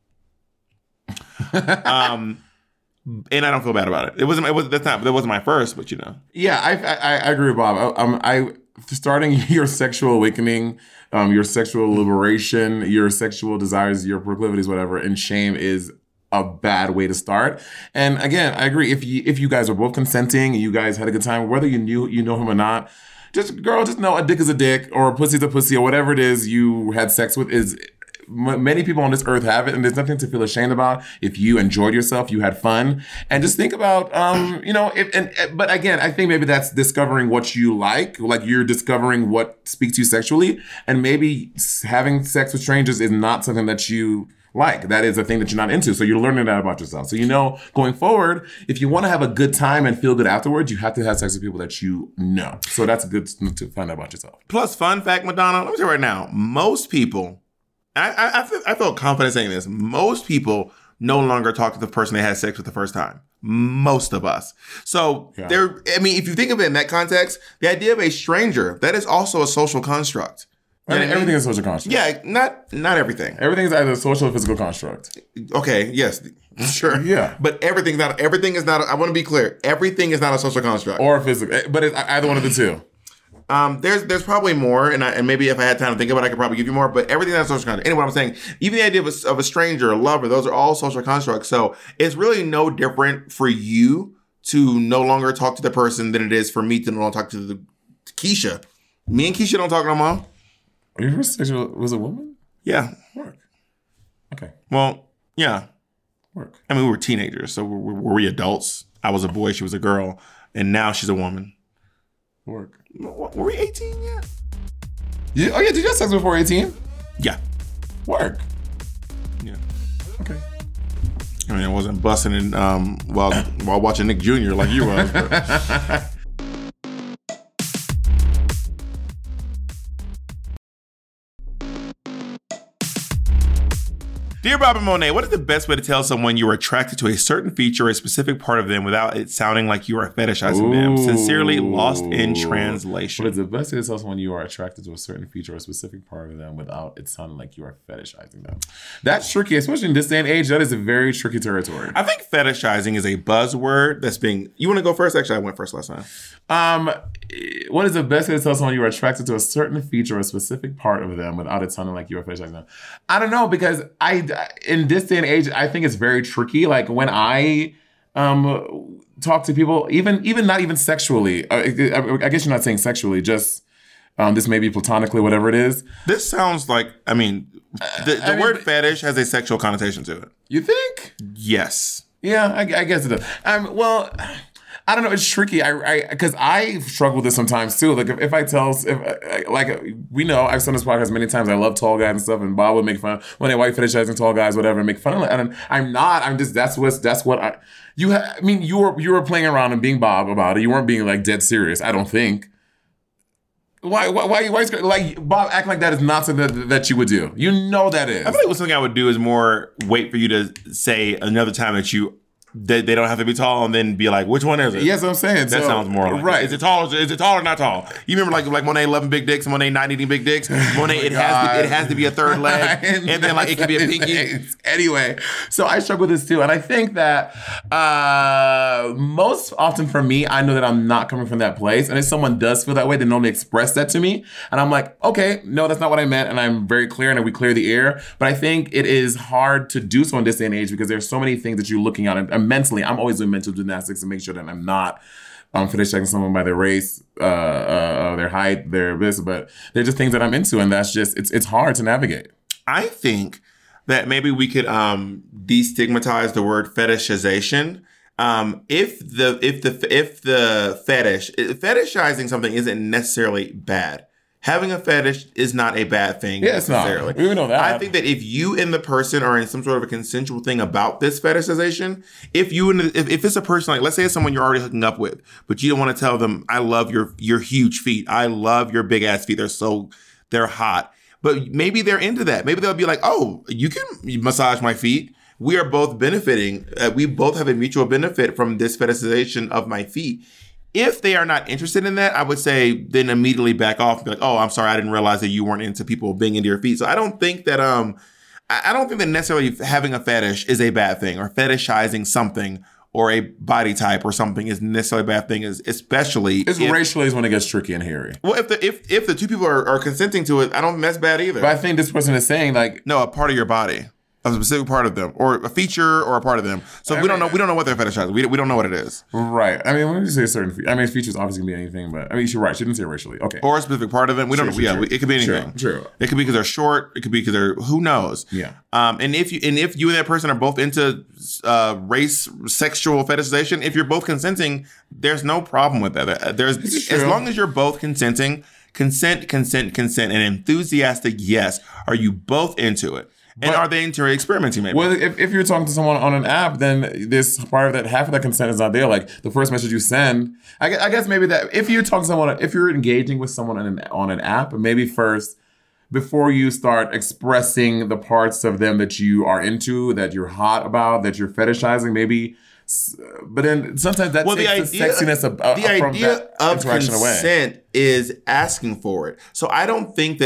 And I don't feel bad about it. That wasn't my first, but Yeah, I agree with Bob. Starting your sexual awakening, your sexual liberation, your sexual desires, your proclivities, whatever, and shame is a bad way to start. And again, I agree. If you guys are both consenting and you guys had a good time, whether you know him or not, just know a dick is a dick or a pussy's a pussy or whatever it is you had sex with is. Many people on this earth have it, and there's nothing to feel ashamed about. If you enjoyed yourself, you had fun, and just think about, but again, I think maybe that's discovering what you like you're discovering what speaks to you sexually, and maybe having sex with strangers is not something that you like. That is a thing that you're not into, so you're learning that about yourself. So going forward, if you want to have a good time and feel good afterwards, you have to have sex with people that you know. So that's good to find out about yourself. Plus, fun fact, Madonna, let me tell you right now, most people. I felt confident saying this. Most people no longer talk to the person they had sex with the first time. Most of us. So if you think of it in that context, the idea of a stranger, that is also a social construct. Everything is a social construct. Yeah, not everything. Everything is either a social or physical construct. Okay, yes. Sure. Yeah. But everything is not, I want to be clear. Everything is not a social construct. Or a physical, but it's either one of the two. There's probably more, and maybe if I had time to think about it, I could probably give you more. But everything that's social construct. Anyway, what I'm saying, even the idea of a stranger, a lover, those are all social constructs. So it's really no different for you to no longer talk to the person than it is for me to no longer talk to Keisha. Me and Keisha don't talk no more. Your first sexual was a woman? Yeah. Work. Okay. Well, yeah. Work. I mean, we were teenagers, so were we adults? I was a boy, she was a girl, and now she's a woman. Work. Were we 18 yet? Oh yeah, did you have sex before 18? Yeah. Work. Yeah. Okay. I mean, I wasn't busting in while watching Nick Jr. like you was. But. Dear Bob and Monet, what is the best way to tell someone you are attracted to a certain feature or a specific part of them without it sounding like you are fetishizing them? Sincerely, Lost in Translation. What is the best way to tell someone you are attracted to a certain feature or a specific part of them without it sounding like you are fetishizing them? That's tricky, especially in this day and age. That is a very tricky territory. I think fetishizing is a buzzword that's being... You want to go first? Actually, I went first last time. What is the best way to tell someone you are attracted to a certain feature or a specific part of them without it sounding like you are fetishizing them? I don't know, because in this day and age, I think it's very tricky. Like when I talk to people, even not even sexually, I guess you're not saying sexually, just this may be platonically, whatever it is. This sounds like, I mean, the word fetish has a sexual connotation to it. You think? Yes. Yeah, I guess it does. Well, I don't know. It's tricky. Because I struggle with this sometimes too. Like if I tell, like we know, I've said on this podcast many times. I love tall guys and stuff, and Bob would make fun when they white fetishizing tall guys, whatever, and make fun of it. And I'm not. I'm just. That's what I. You were playing around and being Bob about it. You weren't being like dead serious. I don't think. Why like Bob acting like that is not something that you would do. You know that is. I feel like something I would do is more wait for you to say another time that they don't have to be tall, and then be like, which one is it? Yes, I'm saying. That sounds more like right. Is it tall or not tall? You remember like Monet loving big dicks and Monet not eating big dicks? Monet, it has to be a third leg, and then like it can be a pinky. Anyway, so I struggle with this too, and I think that most often for me, I know that I'm not coming from that place, and if someone does feel that way, they normally express that to me, and I'm like, okay, no, that's not what I meant, and I'm very clear, and we clear the air. But I think it is hard to do so in this day and age because there's so many things that you're looking at, and mentally, I'm always doing mental gymnastics to make sure that I'm not fetishizing someone by their race, their height, their this, but they're just things that I'm into, and that's just it's hard to navigate. I think that maybe we could destigmatize the word fetishization. If the fetishizing something isn't necessarily bad. Having a fetish is not a bad thing necessarily. It's not. We know that. I think that if you and the person are in some sort of a consensual thing about this fetishization, if it's a person, like let's say it's someone you're already hooking up with, but you don't want to tell them, I love your huge feet. I love your big ass feet. They're hot. But maybe they're into that. Maybe they'll be like, oh, you can massage my feet. We are both benefiting. We both have a mutual benefit from this fetishization of my feet. If they are not interested in that, I would say then immediately back off and be like, oh, I'm sorry, I didn't realize that you weren't into people being into your feet. So I don't think that necessarily having a fetish is a bad thing, or fetishizing something or a body type or something is necessarily a bad thing, especially racially is when it gets tricky and hairy. Well, if the two people are consenting to it, I don't think that's bad either. But I think this person is saying like, no, a part of your body. A specific part of them, or a feature, or a part of them. So we don't know what they're fetishizing. We don't know what it is. Right. I mean, when you say a certain, features obviously can be anything, but I mean, she's right. She didn't say racially. Okay. Or a specific part of them. We don't know. Yeah, it could be anything. True. It could be because they're short. It could be because they're who knows. Yeah. And if you and that person are both into race, sexual fetishization, if you're both consenting, there's no problem with that. As long as you're both consenting, consent, and enthusiastic. Yes. Are you both into it? And are they into experimenting maybe? Well, if you're talking to someone on an app, then this part of that, half of that consent is not there. Like the first message you send, I guess maybe that if you're talking to someone, if you're engaging with someone on an app, maybe first, before you start expressing the parts of them that you are into, that you're hot about, that you're fetishizing, maybe. But then sometimes that takes the sexiness of the idea of interaction consent away. Is asking for it. So I don't think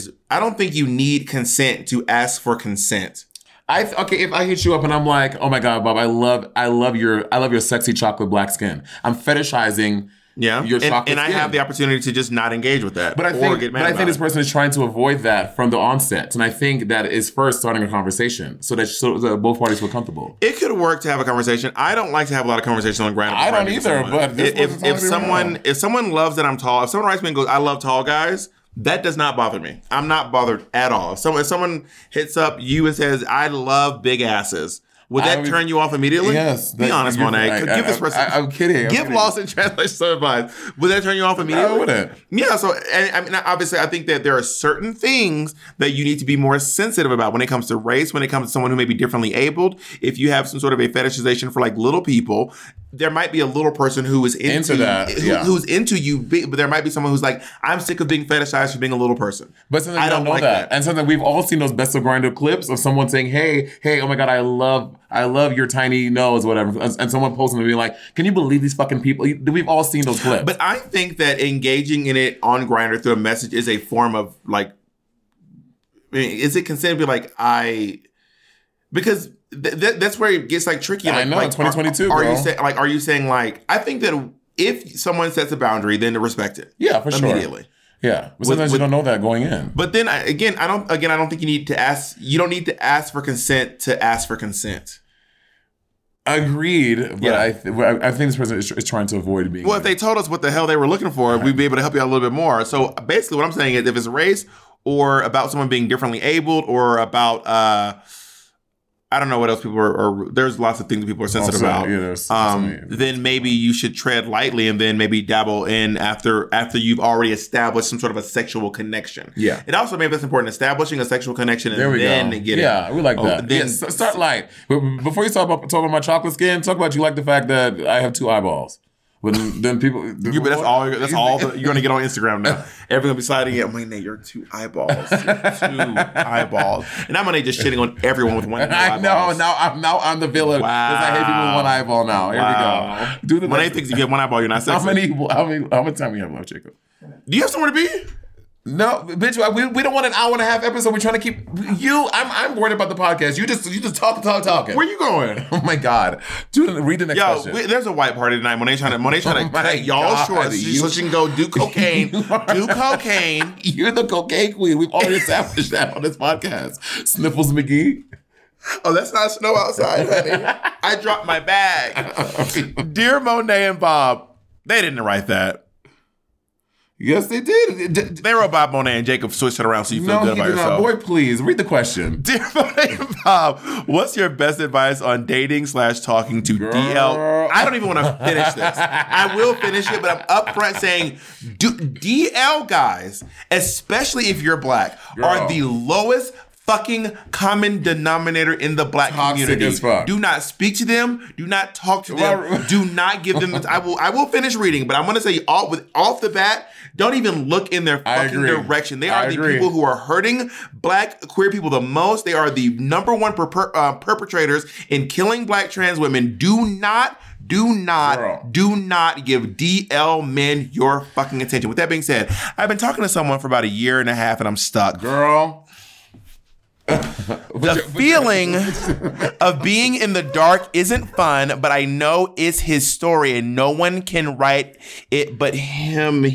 you need consent to ask for consent. If I hit you up and I'm like, oh my God, Bob, I love your sexy chocolate black skin. I'm fetishizing Yeah, you're shocked and at I skin. have the opportunity to just not engage with that. But I think, this it. person is trying to avoid that from the onset, and I think that is first starting a conversation so that both parties feel comfortable. It could work to have a conversation. I don't like to have a lot of conversations on Grindr. I don't either. But if someone loves that I'm tall, if someone writes me and goes, "I love tall guys," that does not bother me. I'm not bothered at all. If someone hits up you and says, "I love big asses," would that turn you off immediately? Yes. Be honest, Monet. Give this person. I'm kidding. Give Lost in Translation some advice. Would that turn you off immediately? I wouldn't. Yeah. So, and I mean, obviously, I think that there are certain things that you need to be more sensitive about when it comes to race, when it comes to someone who may be differently abled. If you have some sort of a fetishization for like little people, there might be a little person who is into that, who's into you, but there might be someone who's like, I'm sick of being fetishized for being a little person. But something I don't know like that. And something we've all seen those Best of Grindr clips of someone saying, hey, oh my God, I love your tiny nose, whatever. And someone posting and being like, can you believe these fucking people? We've all seen those clips. But I think that engaging in it on Grindr through a message is a form of like, I mean, is it considered to be like, because that's where it gets like tricky. Like, I know, 2022, are you saying like, I think that if someone sets a boundary, then to respect it. Yeah, for sure. Immediately. Yeah. But sometimes you don't know that going in. But then I don't think you need to ask, you don't need to ask for consent to ask for consent. Agreed. But I think this person is trying to avoid being. Well, if they told us what the hell they were looking for, we'd be able to help you out a little bit more. So basically what I'm saying is if it's race or about someone being differently abled or about, I don't know what else people are there's lots of things that people are sensitive about. Yeah, then maybe you should tread lightly and then maybe dabble in after you've already established some sort of a sexual connection. Yeah. It also maybe that's important, establishing a sexual connection and then get it. Yeah, we like that. Then start light. Before you talk about my chocolate skin, talk about you like the fact that I have 2 eyeballs. But then people, that's all you're gonna get on Instagram now. Everyone's gonna be sliding it. I'm like, Nate, you're 2 eyeballs, 2 eyeballs, and I'm gonna just shitting on everyone with 1 eyeball. I know. Now I'm the villain because I hate people with 1 eyeball. Now here we go. Do the Monet thinks if you have 1 eyeball, you're not sexy. How much time we have left, Jacob? Do you have somewhere to be? No, bitch. We don't want an hour and a half episode. We're trying to keep you. I'm worried about the podcast. You just talking. Where you going? Oh my God, dude, read the next question. There's a white party tonight. Monet trying to cut y'all short so she can go do cocaine. Do cocaine. You're the cocaine queen. We've already established that on this podcast. Sniffles McGee. Oh, that's not snow outside, honey. I dropped my bag. Dear Monet and Bob, they didn't write that. Yes, they did. They wrote Bob, Monet, and Jacob switched it around so you feel good about yourself. Boy, please, read the question. Dear Monet and Bob, what's your best advice on dating / talking to DL? I don't even want to finish this. I will finish it, but I'm upfront saying DL guys, especially if you're black, are the lowest fucking common denominator in the black community. As fuck. Do not speak to them. Do not talk to them. Do not give them. I will finish reading, but I'm going to say off the bat, don't even look in their fucking direction. They are the people who are hurting black queer people the most. They are the number one perpetrators in killing black trans women. Do not give DL men your fucking attention. With that being said, I've been talking to someone for about 1.5 years and I'm stuck. Girl. The feeling of being in the dark isn't fun, but I know it's his story and no one can write it but him.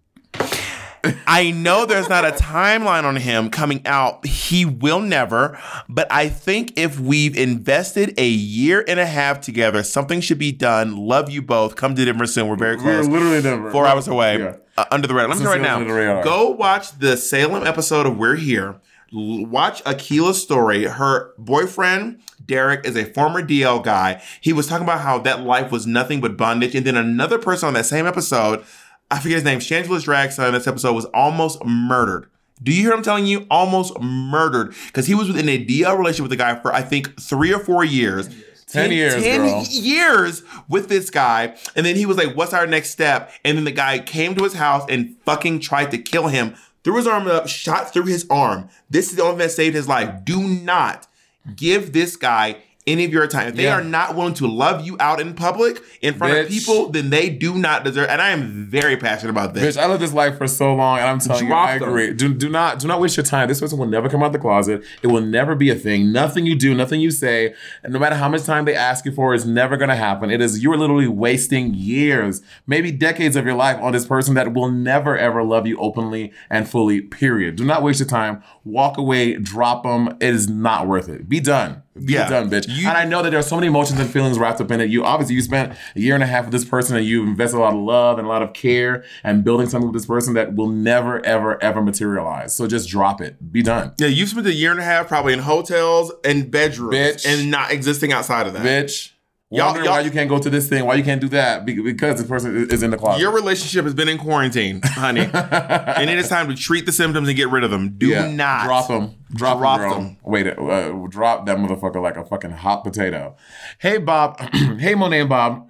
I know there's not a timeline on him coming out. He will never. But I think if we've invested 1.5 years together, something should be done. Love you both. Come to Denver soon. We're very close. We're literally Denver. 4 hours away. Under the radar. Let me tell you right now. Go watch the Salem episode of We're Here. Watch Akila's story. Her boyfriend, Derek, is a former DL guy. He was talking about how that life was nothing but bondage. And then another person on that same episode, I forget his name, Shangela's drag son in this episode was almost murdered. Do you hear what I'm telling you? Almost murdered. Because he was within a DL relationship with the guy for, I think, 3 or 4 years. 10 years, 10 years with this guy. And then he was like, what's our next step? And then the guy came to his house and fucking tried to kill him. Threw his arm up, shot through his arm. This is the only thing that saved his life. Do not give this guy any of your time. If they are not willing to love you out in public, in front of people, then they do not deserve. And I am very passionate about this. Bitch, I lived this life for so long, and I'm telling you, I agree. Do not waste your time. This person will never come out the closet. It will never be a thing. Nothing you do, nothing you say, and no matter how much time they ask you for, is never going to happen. You're literally wasting years, maybe decades of your life on this person that will never ever love you openly and fully. Period. Do not waste your time. Walk away. Drop them. It is not worth it. Be done. Be done, bitch. And I know that there are so many emotions and feelings wrapped up in it. You spent a year and a half with this person, and you invested a lot of love and a lot of care and building something with this person that will never, ever, ever materialize. So just drop it. Be done. Yeah, you spent a year and a half probably in hotels and bedrooms, bitch, and not existing outside of that, bitch. Wondering why you can't go to this thing, why you can't do that, because this person is in the closet. Your relationship has been in quarantine, honey. And it is time to treat the symptoms and get rid of them. Do not. Drop them. Drop them. Wait, drop that motherfucker like a fucking hot potato. Hey, Bob. Hey, Monet and Bob.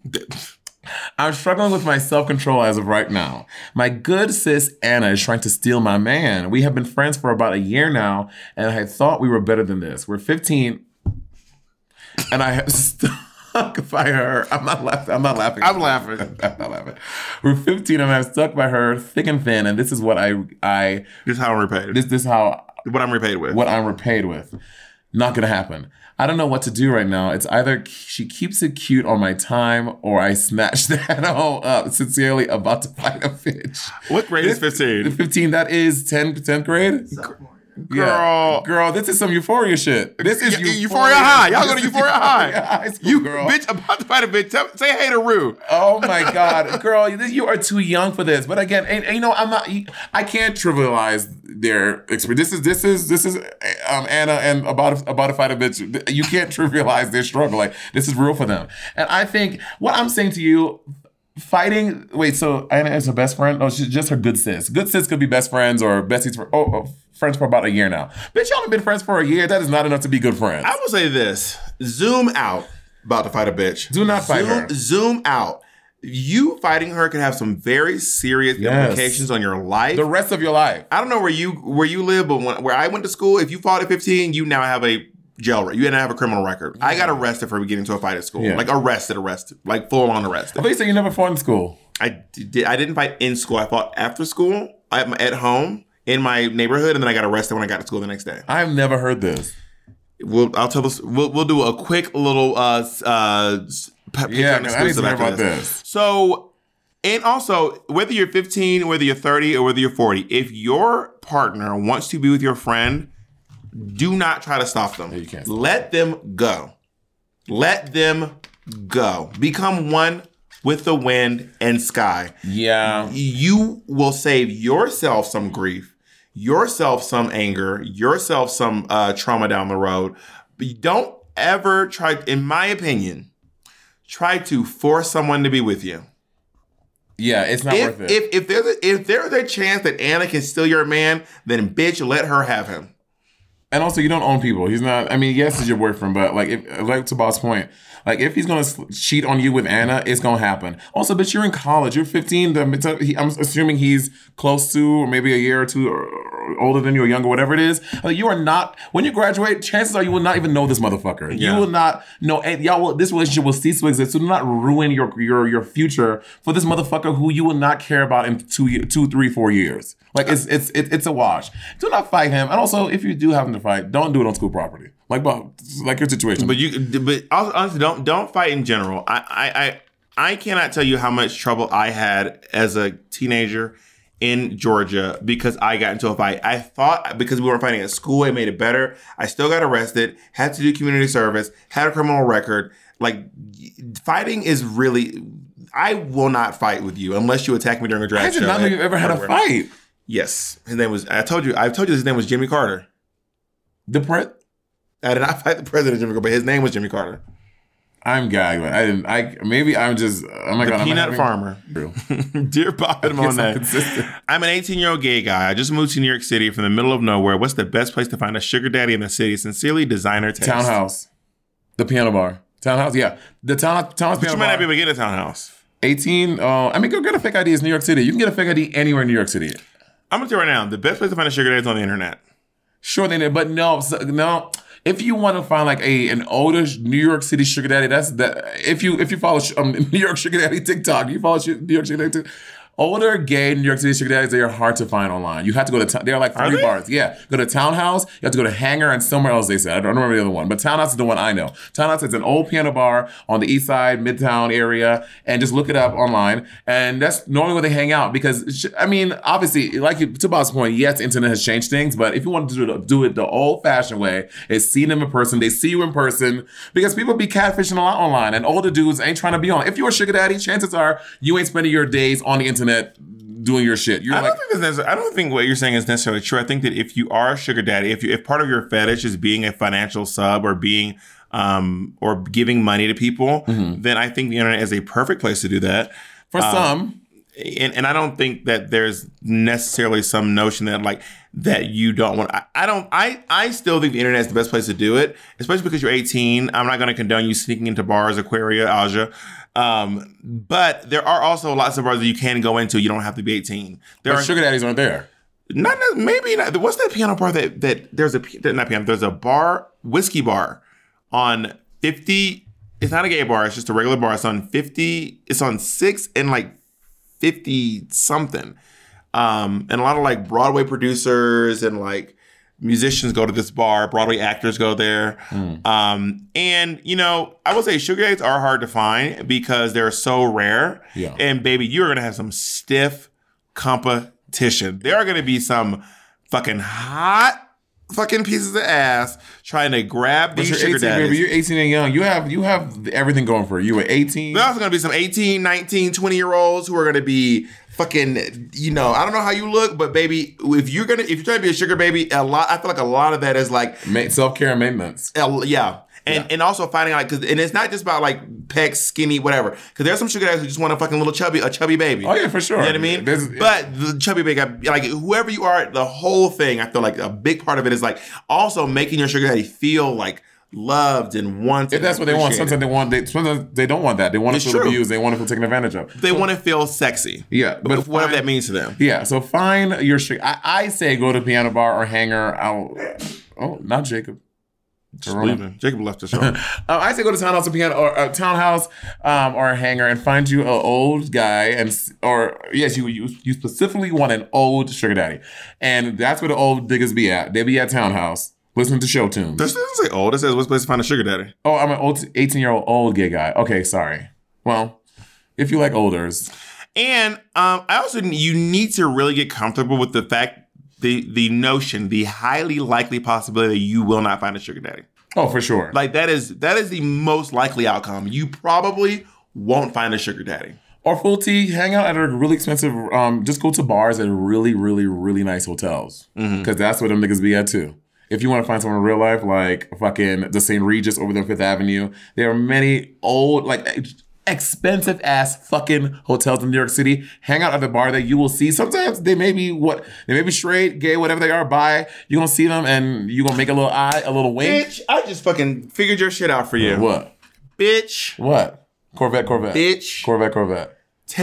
I'm struggling with my self-control as of right now. My good sis Anna is trying to steal my man. We have been friends for about a year now, and I thought we were better than this. We're 15, and I have stuck by her. I'm not laughing. I'm laughing. I'm not laughing. We're 15 and I'm stuck by her thick and thin, and this is what I This is how I'm repaid. This is how what I'm repaid with. What I'm repaid with. Not gonna happen. I don't know what to do right now. It's either she keeps it cute on my time or I snatch that all up. Sincerely, about to fight a bitch. What grade is 15? 15, that is 10th grade? Girl, this is some Euphoria shit. This is Euphoria High. Y'all go to Euphoria High. You girl. Bitch, about to fight a bitch. Say hey to Rue. Oh my God, girl, you are too young for this. But again, and you know, I can't trivialize their experience. This is Anna and about to fight a bitch. You can't trivialize their struggle. Like, this is real for them. And I think what I'm saying to you, fighting. Wait, so Anna is her best friend? No, she's just her good sis. Good sis could be best friends or besties for friends for about a year now. Bitch, y'all have been friends for a year. That is not enough to be good friends. I will say this: zoom out. About to fight a bitch. Do not fight her. Zoom out. You fighting her can have some very serious implications on your life. The rest of your life. I don't know where you live, but where I went to school, if you fought at 15, you now have a jail record. You now have a criminal record. I got arrested for getting into a fight at school. Yeah. Like arrested. Like full on arrested. I thought you said you never fought in school. I didn't fight in school. I fought after school, at home, in my neighborhood, and then I got arrested when I got to school the next day. I've never heard this. We'll do a quick little I need to hear about this. So, and also, whether you're 15, whether you're 30, or whether you're 40, if your partner wants to be with your friend, do not try to stop them. You can't. Let them go. Let them go. Become one with the wind and sky. Yeah. You will save yourself some grief, yourself some anger, yourself some trauma down the road. But don't ever try, in my opinion, try to force someone to be with you. Yeah, it's not worth it. If there's a chance that Anna can steal your man, then bitch, let her have him. And also, you don't own people. He's not. I mean, yes, he's your boyfriend, but like to Bob's point, like if he's gonna cheat on you with Anna, it's gonna happen. Also, bitch, you're in college. You're 15. I'm assuming he's close to, or maybe a year or two older than you, or younger, whatever it is. Like, you are not. When you graduate, chances are you will not even know this motherfucker. Yeah. You will not know. And this relationship will cease to exist. So do not ruin your future for this motherfucker who you will not care about in 2, 3, 4 years. Like, it's a wash. Do not fight him. And also, if you do happen to fight, don't do it on school property. Like Bob, like your situation. But honestly, don't fight in general. I cannot tell you how much trouble I had as a teenager in Georgia because I got into a fight. I thought because we weren't fighting at school, it made it better. I still got arrested, had to do community service, had a criminal record. Like, fighting is really. I will not fight with you unless you attack me during a drag show. I did not know you've ever had a fight. Yes, his name was. I've told you his name was Jimmy Carter. I did not fight the president, Jimmy Carter, but his name was Jimmy Carter. I'm gagging. I'm just. Oh my God. The peanut farmer. Dear Bob and Monet, I'm an 18-year-old gay guy. I just moved to New York City from the middle of nowhere. What's the best place to find a sugar daddy in the city? Sincerely, Designer Taste. Townhouse. The piano bar. Townhouse, yeah. The Townhouse piano bar. You might not be able to get a townhouse. 18. Go get a fake ID. It's New York City. You can get a fake ID anywhere in New York City. I'm going to tell you right now, the best place to find a sugar daddy is on the internet. Sure, they did, but no. if you want to find like an older New York City sugar daddy, that's that. If you follow New York sugar daddy TikTok, you follow New York sugar daddy. Older gay New York City sugar daddies, they are hard to find online. You have to go to, there are like 3 bars. Yeah. Go to Townhouse, you have to go to Hangar and somewhere else they said. I don't remember the other one, but Townhouse is the one I know. Townhouse is an old piano bar on the east side, Midtown area, and just look it up online. And that's normally where they hang out because, I mean, obviously, like to Bob's point, yes, the internet has changed things, but if you want to do it the old fashioned way, is see them in person, they see you in person, because people be catfishing a lot online and older dudes ain't trying to be on. If you're a sugar daddy, chances are you ain't spending your days on the internet doing your shit. I don't think what you're saying is necessarily true. I think that if you are a sugar daddy, if part of your fetish is being a financial sub or being or giving money to people, then I think the internet is a perfect place to do that. For some. And I don't think that there's necessarily some notion that like that you don't want. I still think the internet is the best place to do it, especially because you're 18. I'm not going to condone you sneaking into bars, Aquaria, Aja. But there are also lots of bars that you can go into. You don't have to be 18. Sugar daddies aren't there. Maybe not. What's that piano bar that there's not piano? There's a bar, whiskey bar on 50. It's not a gay bar. It's just a regular bar. It's on 50. It's on 6 and like 50 something. And a lot of like Broadway producers and like musicians go to this bar. Broadway actors go there. And, you know, I would say sugar daddies are hard to find because they're so rare. Yeah. And baby, you're going to have some stiff competition. There are going to be some fucking hot fucking pieces of ass trying to grab these sugar daddies. Baby, you're 18 and young. You have everything going for you. You were 18. There's also going to be some 18, 19, 20-year-olds who are going to be fucking, you know, I don't know how you look, but baby, if you're trying to be a sugar baby, I feel like a lot of that is like self-care and maintenance. Yeah. And also finding out, and it's not just about like pecs, skinny, whatever. Because there's some sugar daddies who just want a fucking little chubby baby. Oh yeah, for sure. You know what I mean? But the chubby baby, like whoever you are, the whole thing, I feel like a big part of it is like also making your sugar daddy feel like loved and wanted. If that's what they want, sometimes they don't want that. They want to feel abused. They want to feel taken advantage of. They want to feel sexy. Yeah, but whatever that means to them. Yeah, so find your sugar. I say go to piano bar or Hangar. Not Jacob. Jacob left the show. I say go to Townhouse or Piano or Townhouse or Hangar and find you an old guy you specifically want an old sugar daddy, and that's where the old diggers be at. They be at Townhouse listening to show tunes. This doesn't say old. It says what's place to find a sugar daddy. Oh, I'm an old 18-year-old old gay guy. Okay, sorry. Well, if you like olders, and you need to really get comfortable with the fact. The notion, the highly likely possibility that you will not find a sugar daddy. Oh, for sure. Like that is the most likely outcome. You probably won't find a sugar daddy. Or full T, hang out at a really expensive, just go to bars at really, really, really nice hotels. Because that's where them niggas be at too. If you want to find someone in real life, like fucking the St. Regis over there on 5th Avenue, there are many old, like expensive ass fucking hotels in New York City. Hang out at the bar that you will see. Sometimes they may be straight, gay, whatever they are, bi. You're gonna see them and you're gonna make a little eye, a little wink. Bitch, I just fucking figured your shit out for you. What? Bitch. What? Corvette. Bitch. Corvette.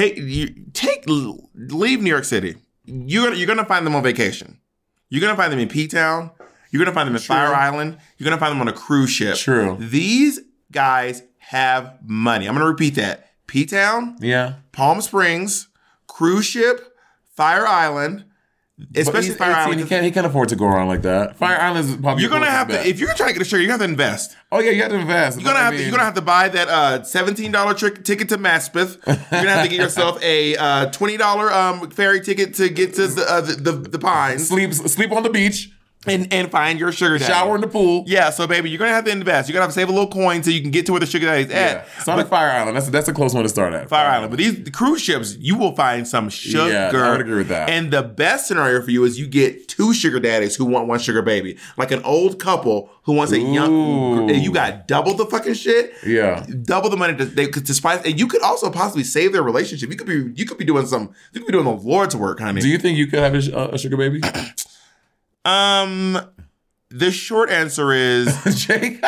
Leave New York City. You're gonna find them on vacation. You're gonna find them in P-Town. You're gonna find them in Fire Island. You're gonna find them on a cruise ship. True. These guys have money. I'm going to repeat that. P-Town, Palm Springs, cruise ship, Fire Island, especially Fire Island. He can't afford to go around like that. Fire Island is probably. You're going to have to, if you're trying to get a sugar, you have to invest. Oh yeah, you have to invest. You're going to have to buy that $17 ticket to Maspeth. You're going to have to get yourself a $20 ferry ticket to get to the Pines. Sleep on the beach. And find your sugar daddy. Shower in the pool. Yeah, so baby, you're going to have to invest. You're going to have to save a little coin so you can get to where the sugar daddy's at. Sonic Fire Island. That's a close one to start at. Fire Island. But the cruise ships, you will find some sugar. Yeah, I would agree with that. And the best scenario for you is you get 2 sugar daddies who want 1 sugar baby. Like an old couple who wants a young... You got double the fucking shit. Yeah. Double the money to spice... And you could also possibly save their relationship. You could be doing the Lord's work, honey. Do you think you could have a sugar baby? The short answer is Jacob.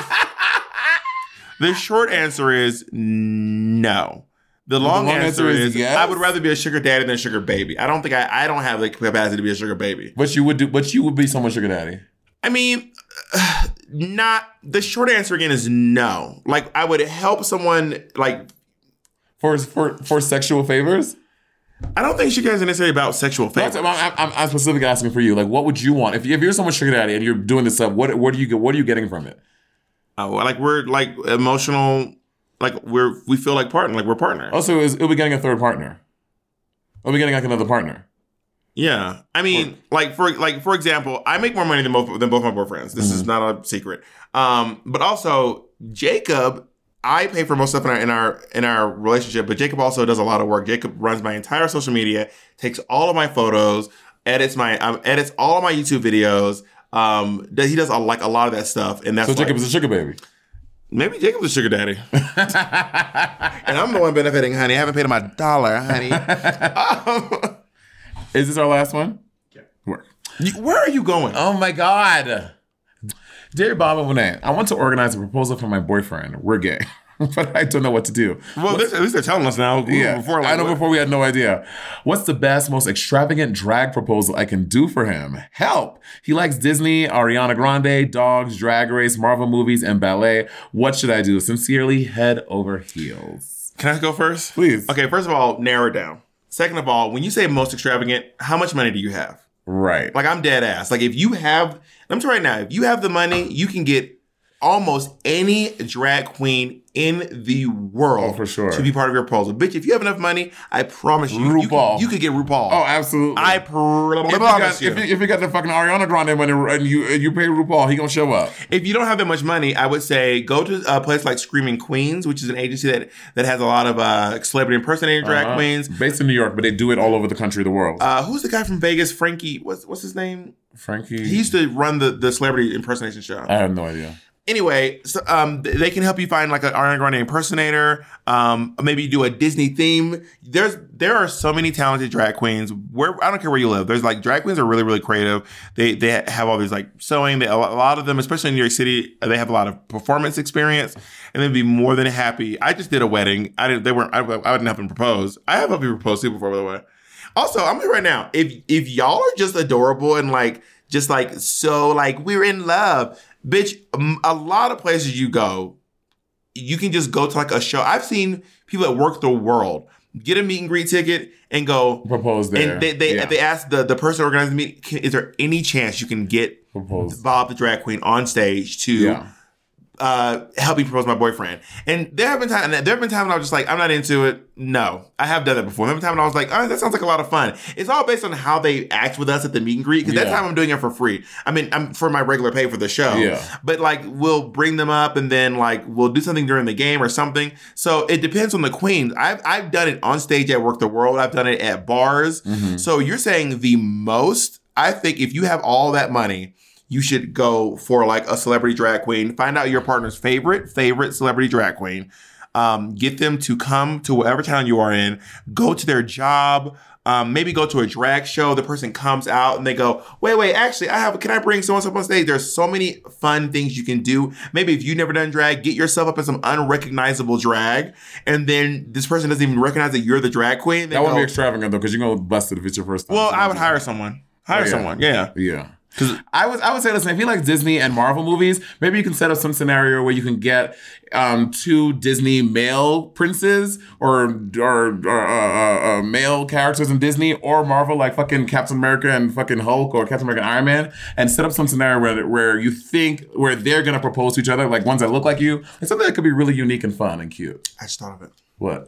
The short answer is no. The long answer is yes. I would rather be a sugar daddy than a sugar baby. I don't think I don't have the capacity to be a sugar baby. But you would be someone's sugar daddy. I mean, not. The short answer again is no. Like I would help someone like for sexual favors. I don't think sugar daddies are necessarily about sexual favors. I'm specifically asking for you. Like, what would you want if you're someone's sugar daddy and you're doing this stuff? What are you getting from it? Like we're like emotional. Like we feel like partner. Like we're partners. Also, it'll be getting a third partner. It'll be getting like another partner. Yeah, I mean, for example, I make more money than both my boyfriends. This is not a secret. But also Jacob, I pay for most stuff in our relationship, but Jacob also does a lot of work. Jacob runs my entire social media, takes all of my photos, edits all of my YouTube videos. He does a lot of that stuff, and that's so Jacob is a sugar baby. Maybe Jacob's a sugar daddy, and I'm the one benefiting, honey. I haven't paid him a dollar, honey. Is this our last one? Yeah. Where are you going? Oh my God. Dear Bob and Monet, I want to organize a proposal for my boyfriend. We're gay, but I don't know what to do. Well, at least they're telling us now. Yeah, before we had no idea. What's the best, most extravagant drag proposal I can do for him? Help! He likes Disney, Ariana Grande, dogs, Drag Race, Marvel movies, and ballet. What should I do? Sincerely, head over heels. Can I go first? Please. Okay, first of all, narrow it down. Second of all, when you say most extravagant, how much money do you have? Right. Like, I'm dead ass. Like, if you have, let me tell you right now, if you have the money, you can get almost any drag queen in the world for sure. to be part of your proposal. Bitch, if you have enough money, I promise you, RuPaul. You could get RuPaul. Oh, absolutely. I promise you. If you got the fucking Ariana Grande money and you pay RuPaul, he gonna show up. If you don't have that much money, I would say go to a place like Screaming Queens, which is an agency that has a lot of celebrity impersonating drag queens. Based in New York, but they do it all over the country, the world. Who's the guy from Vegas? Frankie, what's his name? Frankie. He used to run the celebrity impersonation show. I have no idea. Anyway, so, they can help you find like an Ariana Grande impersonator. Maybe do a Disney theme. There are so many talented drag queens. I don't care where you live. There's like drag queens are really, really creative. They have all these like sewing. A lot of them, especially in New York City, they have a lot of performance experience, and they'd be more than happy. I just did a wedding. I didn't help them propose. I have helped people propose too before, by the way. Also, I'm here right now. If y'all are just adorable and like just like so like we're in love. Bitch, a lot of places you go, you can just go to like a show. I've seen people that work the world get a meet and greet ticket and go propose there. And they ask the person organizing the meet, is there any chance you can get Bob the drag queen on stage to help me propose my boyfriend? And there have been times when I was just like, I'm not into it. No, I have done that before. There have been times when I was like, oh, that sounds like a lot of fun. It's all based on how they act with us at the meet and greet. Because that time I'm doing it for free. I mean, I'm for my regular pay for the show. Yeah. But like, we'll bring them up and then like we'll do something during the game or something. So it depends on the queen. I've done it on stage at Work the World. I've done it at bars. Mm-hmm. So you're saying the most? I think if you have all that money, you should go for like a celebrity drag queen. Find out your partner's favorite celebrity drag queen. Get them to come to whatever town you are in. Go to their job. Maybe go to a drag show. The person comes out and they go, wait, actually, can I bring someone up on stage? There's so many fun things you can do. Maybe if you've never done drag, get yourself up in some unrecognizable drag. And then this person doesn't even recognize that you're the drag queen. That wouldn't be extravagant though, because you're going to bust it if it's your first time. Well, I would hire someone. Yeah. Yeah. I would say, listen, if you like Disney and Marvel movies, maybe you can set up some scenario where you can get 2 Disney male princes or male characters in Disney or Marvel, like fucking Captain America and fucking Hulk or Captain America and Iron Man, and set up some scenario where they're gonna propose to each other, like ones that look like you, and something that could be really unique and fun and cute. I just thought of it. What?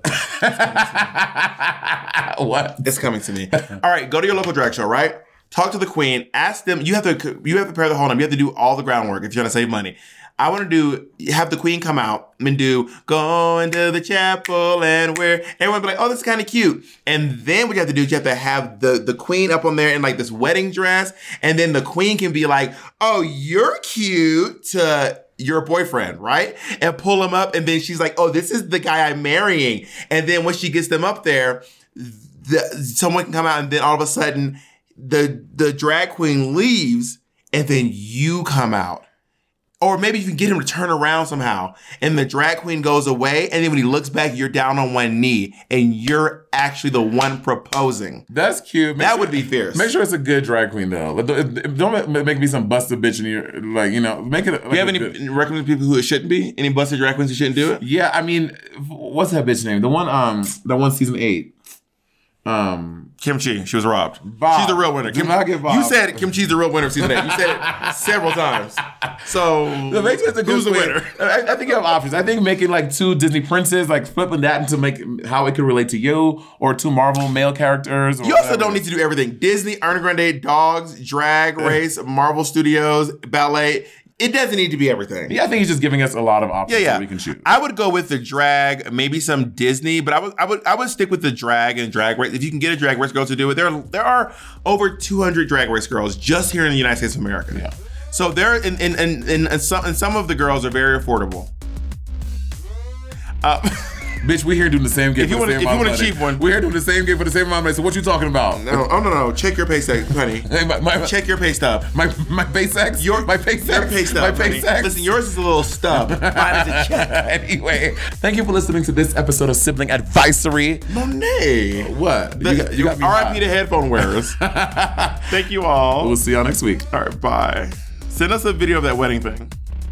What? It's coming to me. All right, go to your local drag show, right? Talk to the queen. Ask them. You have to prepare the whole name. You have to do all the groundwork if you're gonna save money. I want to have the queen come out and do "Going to the Chapel" and where everyone be like, "Oh, this is kind of cute." And then what you have to do is you have to have the queen up on there in like this wedding dress, and then the queen can be like, "Oh, you're cute" to your boyfriend, right? And pull him up, and then she's like, "Oh, this is the guy I'm marrying." And then when she gets them up there, someone can come out, and then all of a sudden, the drag queen leaves, and then you come out. Or maybe you can get him to turn around somehow and the drag queen goes away. And then when he looks back, you're down on one knee and you're actually the one proposing. That's cute. That would be fierce. Make sure it's a good drag queen though. Don't make me some busted bitch and you're like, make it. Like, do you have any recommend people who it shouldn't be? Any busted drag queens who shouldn't do it? Yeah, I mean, what's that bitch name? The one season 8. Kim Chi, she was robbed. Bob. She's the real winner. You said Kim Chi's the real winner of season 8. You said it several times. So who's the winner? I think you have options. I think making like 2 Disney princes, like flipping that into make how it could relate to you, or 2 Marvel male characters. Or you also don't need to do everything. Disney, Ariana Grande, Dogs, Drag Race, Marvel Studios, ballet. It doesn't need to be everything. Yeah, I think he's just giving us a lot of options that we can choose. I would go with the drag, maybe some Disney, but I would stick with the drag and Drag Race. If you can get a Drag Race girl to do it, there are over 200 Drag Race girls just here in the United States of America. Yeah. So there, and some of the girls are very affordable. Bitch, we're here doing the same game. If you want a cheap one, we're here doing the same game for the same amount of money. So what you talking about? No. Check your pay stub, honey. Hey, check your pay stub. My pay stubs. My pay stubs. Your pay stub. My pay stubs. Listen, yours is a little stub. Mine is a check. Anyway, thank you for listening to this episode of Sibling Advisory. Monet. What? You got me. R.I.P. to headphone wearers. Thank you all. We'll see y'all next week. All right, bye. Send us a video of that wedding thing.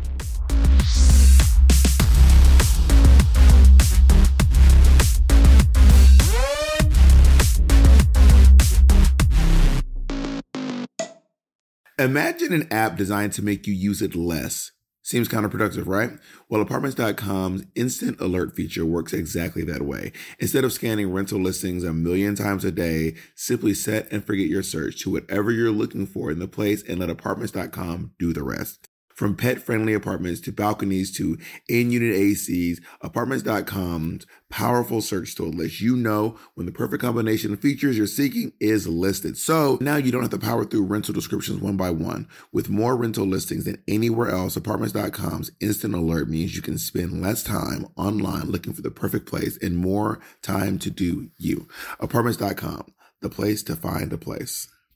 Imagine an app designed to make you use it less. Seems counterproductive, right? Well, Apartments.com's instant alert feature works exactly that way. Instead of scanning rental listings a million times a day, simply set and forget your search to whatever you're looking for in the place and let Apartments.com do the rest. From pet-friendly apartments to balconies to in-unit ACs, Apartments.com's powerful search tool lets you know when the perfect combination of features you're seeking is listed. So now you don't have to power through rental descriptions one by one. With more rental listings than anywhere else, Apartments.com's instant alert means you can spend less time online looking for the perfect place and more time to do you. Apartments.com, the place to find a place.